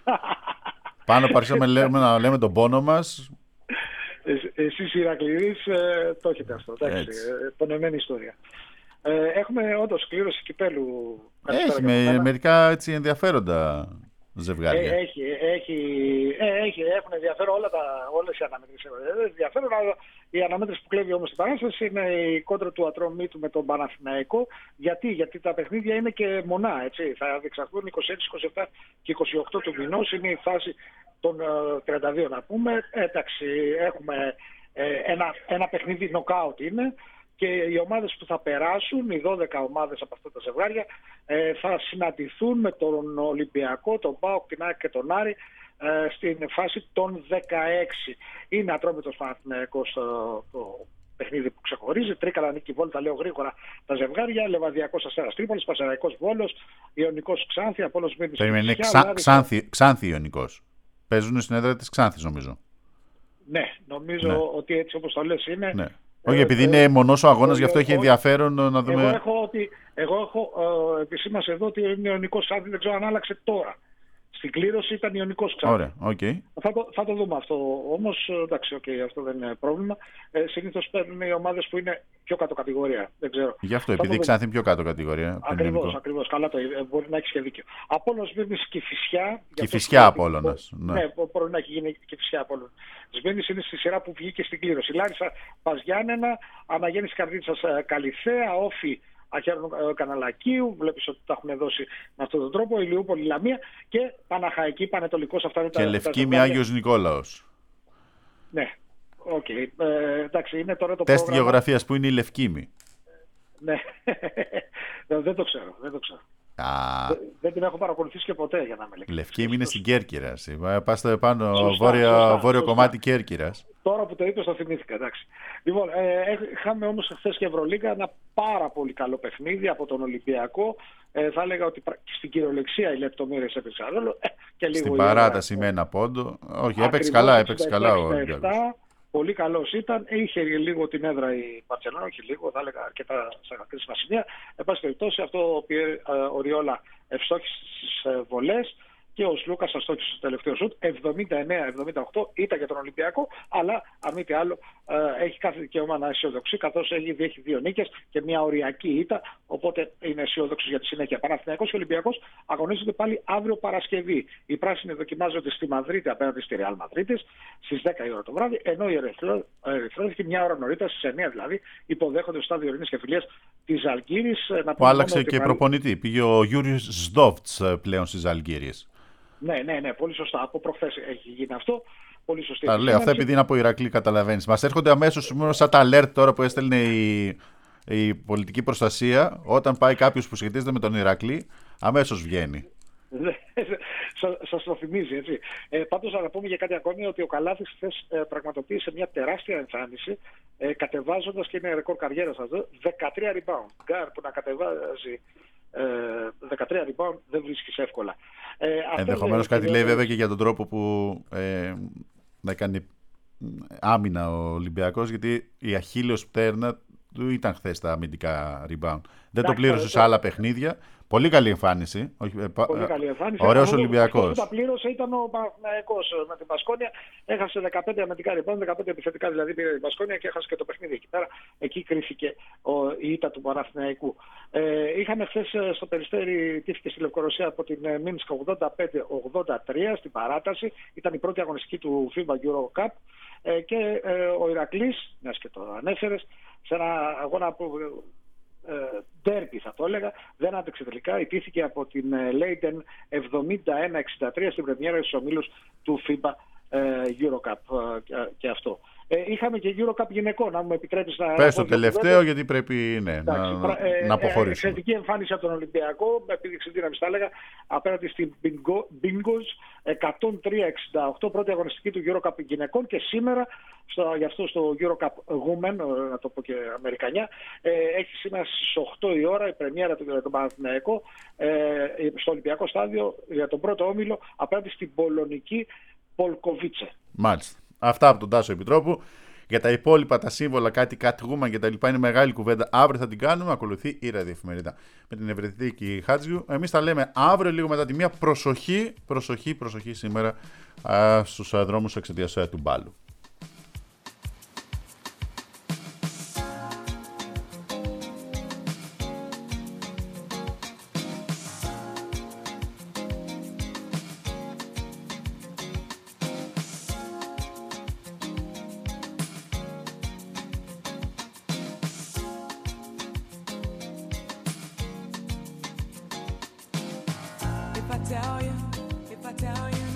Πάνω παρήσαμε λέμε, να λέμε τον πόνο μας. Ε, εσείς οι Ηρακλειδείς ε, το έχετε αυτό, εντάξει, ε, πονεμένη ιστορία. Ε, έχουμε όντως κλήρωση κυπέλου. Έχει με, μερικά έτσι ενδιαφέροντα ζευγάρια. Ε, έχει, έχει, ε, έχει, έχουν ενδιαφέρον όλα τα, όλες οι αναμέτρησεις. Ενδιαφέρον, αλλά η αναμέτρηση που κλέβει όμως την παράσταση είναι η κόντρα του Ατρομήτου με τον Παναθηναϊκό. Γιατί, γιατί τα παιχνίδια είναι και μονά, έτσι. Θα διεξαχθούν είκοσι έξι, είκοσι επτά και είκοσι οκτώ του μηνός. Είναι η φάση των uh, τριάντα δύο να πούμε. Εντάξει, έχουμε ε, ένα, ένα παιχνίδι νοκάουτ είναι. Και οι ομάδες που θα περάσουν, οι δώδεκα ομάδες από αυτά τα ζευγάρια, ε, θα συναντηθούν με τον Ολυμπιακό, τον ΠΑΟΚ, την ΑΕΚ και τον Άρη ε, στην φάση των δεκαέξι. Είναι Ατρόμητος Παναθηναϊκός το, το παιχνίδι που ξεχωρίζει. Τρίκαλα, Νίκη, Βόλτα, λέω γρήγορα τα ζευγάρια. Λεβαδιακός Αστέρας Τρίπολης, Πασαραϊκός Βόλος, Ιωνικός Ξάνθη, Απόλλωνας Μύρνης. Περιμένει, ξα, Ξάνθη, Ξάνθη Ιωνικός. Παίζουν στην έδρα της Ξάνθης, νομίζω. Ναι, νομίζω ναι. ότι έτσι όπως το λες είναι. Ναι. Όχι, επειδή είναι μονός ο αγώνας, γι' αυτό έχει ενδιαφέρον να δούμε. Εγώ έχω, ότι, εγώ έχω ε, επισήμαση εδώ ότι είναι Ιωνικός Ξάνθη, δεν ξέρω αν άλλαξε τώρα. Στην κλήρωση ήταν Ιωνικός Ξάνθη. Ωραία, okay. θα, το, θα το δούμε αυτό όμως. Εντάξει, okay, αυτό δεν είναι πρόβλημα. Ε, συνήθως παίρνουν οι ομάδες που είναι πιο κάτω κατηγορία. Δεν ξέρω. Γι' αυτό, θα επειδή η Ξάνθη είναι πιο κάτω κατηγορία. Ακριβώς, ακριβώς. Καλά το ε, μπορεί να έχεις και δίκιο. Απόλλωνας Μύρνης και Κηφισιά. Κηφισιά Απόλλωνας. Ναι, ναι, μπορεί να έχει γίνει Κηφισιά Απόλλωνας. Σμύρνης είναι στη σειρά που βγήκε στην κλήρωση. Λάρισα Παζιάννενα, Αναγέννηση Καρδίτσας Καλυθέα, Όφη Αχέρων Καναλακίου, βλέπεις ότι τα έχουν δώσει με αυτόν τον τρόπο, Ηλιούπολη Λαμία και Παναχαϊκή Πανετολικός. Αυτά είναι και τα Λευκήμη Άγιος Νικόλαος. Ναι, οκ. Okay. Ε, εντάξει, είναι τώρα το τεστ πρόγραμμα... γεωγραφίας που είναι η Λευκήμη. Ναι, δεν το ξέρω, δεν το ξέρω. Α, δεν, δεν την έχω παρακολουθήσει και ποτέ, για να με λέξει. Λευκήμη είναι στην Κέρκυρα. Πάστε πάνω, σωστά, βόρειο, σωστά, βόρειο σωστά. κομμάτι Κέρκυρας. Τώρα που το είπες το θυμήθηκα, εντάξει. Λοιπόν, ε, είχαμε όμως χθες και Ευρωλίγκα ένα πάρα πολύ καλό παιχνίδι από τον Ολυμπιακό. Ε, θα έλεγα ότι στην κυριολεξία οι λεπτομέρειες έπαιξαν ρόλο. Ε, και λίγο στην παράταση με ένα πόντο. Όχι, έπαιξε καλά, έπαιξε καλά ο Ολυμπιακός. Πολύ καλός ήταν. Είχε λίγο την έδρα η Μπαρσελόνα, όχι λίγο, θα έλεγα αρκετά στα κρίσιμα σημεία. Εν πάση περιπτώσει, αυτό ο Πιέρ Οριόλα ευστόχησε στις βολές και ο Σλούκας αστόχησε στο τελευταίο σουτ. εβδομήντα εννέα εβδομήντα οκτώ ήταν για τον Ολυμπιακό, αλλά αν μη τι άλλο έχει κάθε δικαίωμα να αισιοδοξεί, καθώς έχει, έχει δύο νίκες και μια οριακή ήττα. Οπότε είναι αισιόδοξος για τη συνέχεια. Παναθηναϊκός και Ολυμπιακός αγωνίζονται πάλι αύριο Παρασκευή. Οι πράσινοι δοκιμάζονται στη Μαδρίτη απέναντι στη Ρεάλ Μαδρίτης στις δέκα η ώρα το βράδυ, ενώ οι Ερυθρόλευκοι μια ώρα νωρίτερα, στις εννέα δηλαδή, υποδέχονται στο στάδιο Ειρήνης και Φιλίας τη Ζαλγκίρις. Που άλλαξε και προπονητή. Πήγε ο Γιούριος Σδόβτς πλέον στη Ζαλγκίρις. Ναι, ναι, ναι, πολύ σωστά. Από προχθές έχει γίνει αυτό. Πολύ σωστή. Τα λέω αυτά επειδή είναι από Ηρακλή, καταλαβαίνεις. Μας έρχονται αμέσως σαν τα alert τώρα που έστελνε η, η πολιτική προστασία. Όταν πάει κάποιος που σχετίζεται με τον Ηρακλή, αμέσως βγαίνει. Σας το θυμίζει, έτσι. Ε, πάντως να πούμε για κάτι ακόμη, ότι ο Καλάθης χθες ε, πραγματοποίησε μια τεράστια εμφάνιση, ε, κατεβάζοντας, και είναι ρεκόρ καριέρας αυτό, δεκατρία rebound. Γκάρ που να κατεβάζει ε, δεκατρία rebound δεν βρίσκεις εύκολα. Ε, Ενδεχομένως κάτι λέει βέβαια και για τον τρόπο που ε, να κάνει άμυνα ο Ολυμπιακός, γιατί η αχίλλειος πτέρνα του ήταν χθες τα αμυντικά rebound. Δεν το πλήρωσε σε άλλα παιχνίδια. Πολύ καλή εμφάνιση. Πολύ καλή εμφάνιση. Ωραίος Ολυμπιακός. Αυτό που τα πλήρωσε ήταν ο Παναθηναϊκός με την Μπασκόνια. Έχασε δεκαπέντε αμυντικά rebound, δεκαπέντε επιθετικά δηλαδή πήρε την Μπασκόνια και έχασε και το παιχνίδι εκεί πέρα. Εκεί κρίθηκε ο, η ήττα του Παναθηναϊκού. Ε, είχαμε χθες στο Περιστέρι, τύχηκε στη Λευκορωσία από την Μίνσκ ογδόντα πέντε ογδόντα τρία στην παράταση. Ήταν η πρώτη αγωνιστική του φίμπα Euro Cup. Ε, και ε, ο Ηρακλής, μιας και το ανέφερες, σε ένα αγώνα που ντέρμπι θα το έλεγα, δεν άντεξε τελικά, ιτήθηκε από την Λέιντεν εβδομήντα ένα εξήντα τρία στην πρεμιέρα στους ομίλους του φίμπα Euro Cup και αυτό. Ε, είχαμε και Euro Cup γυναικών, αν μου επιτρέπεις να... Πες το τελευταίο, γιατί πρέπει ναι, Εντάξει, να, ε, να αποχωρήσουμε. Εξαιρετική εμφάνιση από τον Ολυμπιακό, με επίδειξη δύναμης, θα έλεγα, απέναντι στην Bingos, εκατόν τρία εξήντα οκτώ, πρώτη αγωνιστική του Euro Cup γυναικών, και σήμερα, στο, γι' αυτό στο Euro Cup Women, να το πω και αμερικανιά, ε, έχει σήμερα στις οκτώ η ώρα η πρεμιέρα του για τον Παναθηναϊκό, ε, στο Ολυμπιακό Στάδιο, για τον πρώτο όμιλο, απέναντι στην πολωνική Πολκοβίτσε. Μάλιστα. Αυτά από τον Τάσο Επιτρόπου. Για τα υπόλοιπα, τα σύμβολα, κάτι Catwoman και τα λοιπά, είναι μεγάλη κουβέντα. Αύριο θα την κάνουμε. Ακολουθεί η ραδιοεφημερίδα με την Ευρετική Χάτζιου. Εμείς τα λέμε αύριο λίγο μετά τη μία. Προσοχή, προσοχή, προσοχή σήμερα στους δρόμους εξαιτίας του μπάλου. If I tell you, if I tell you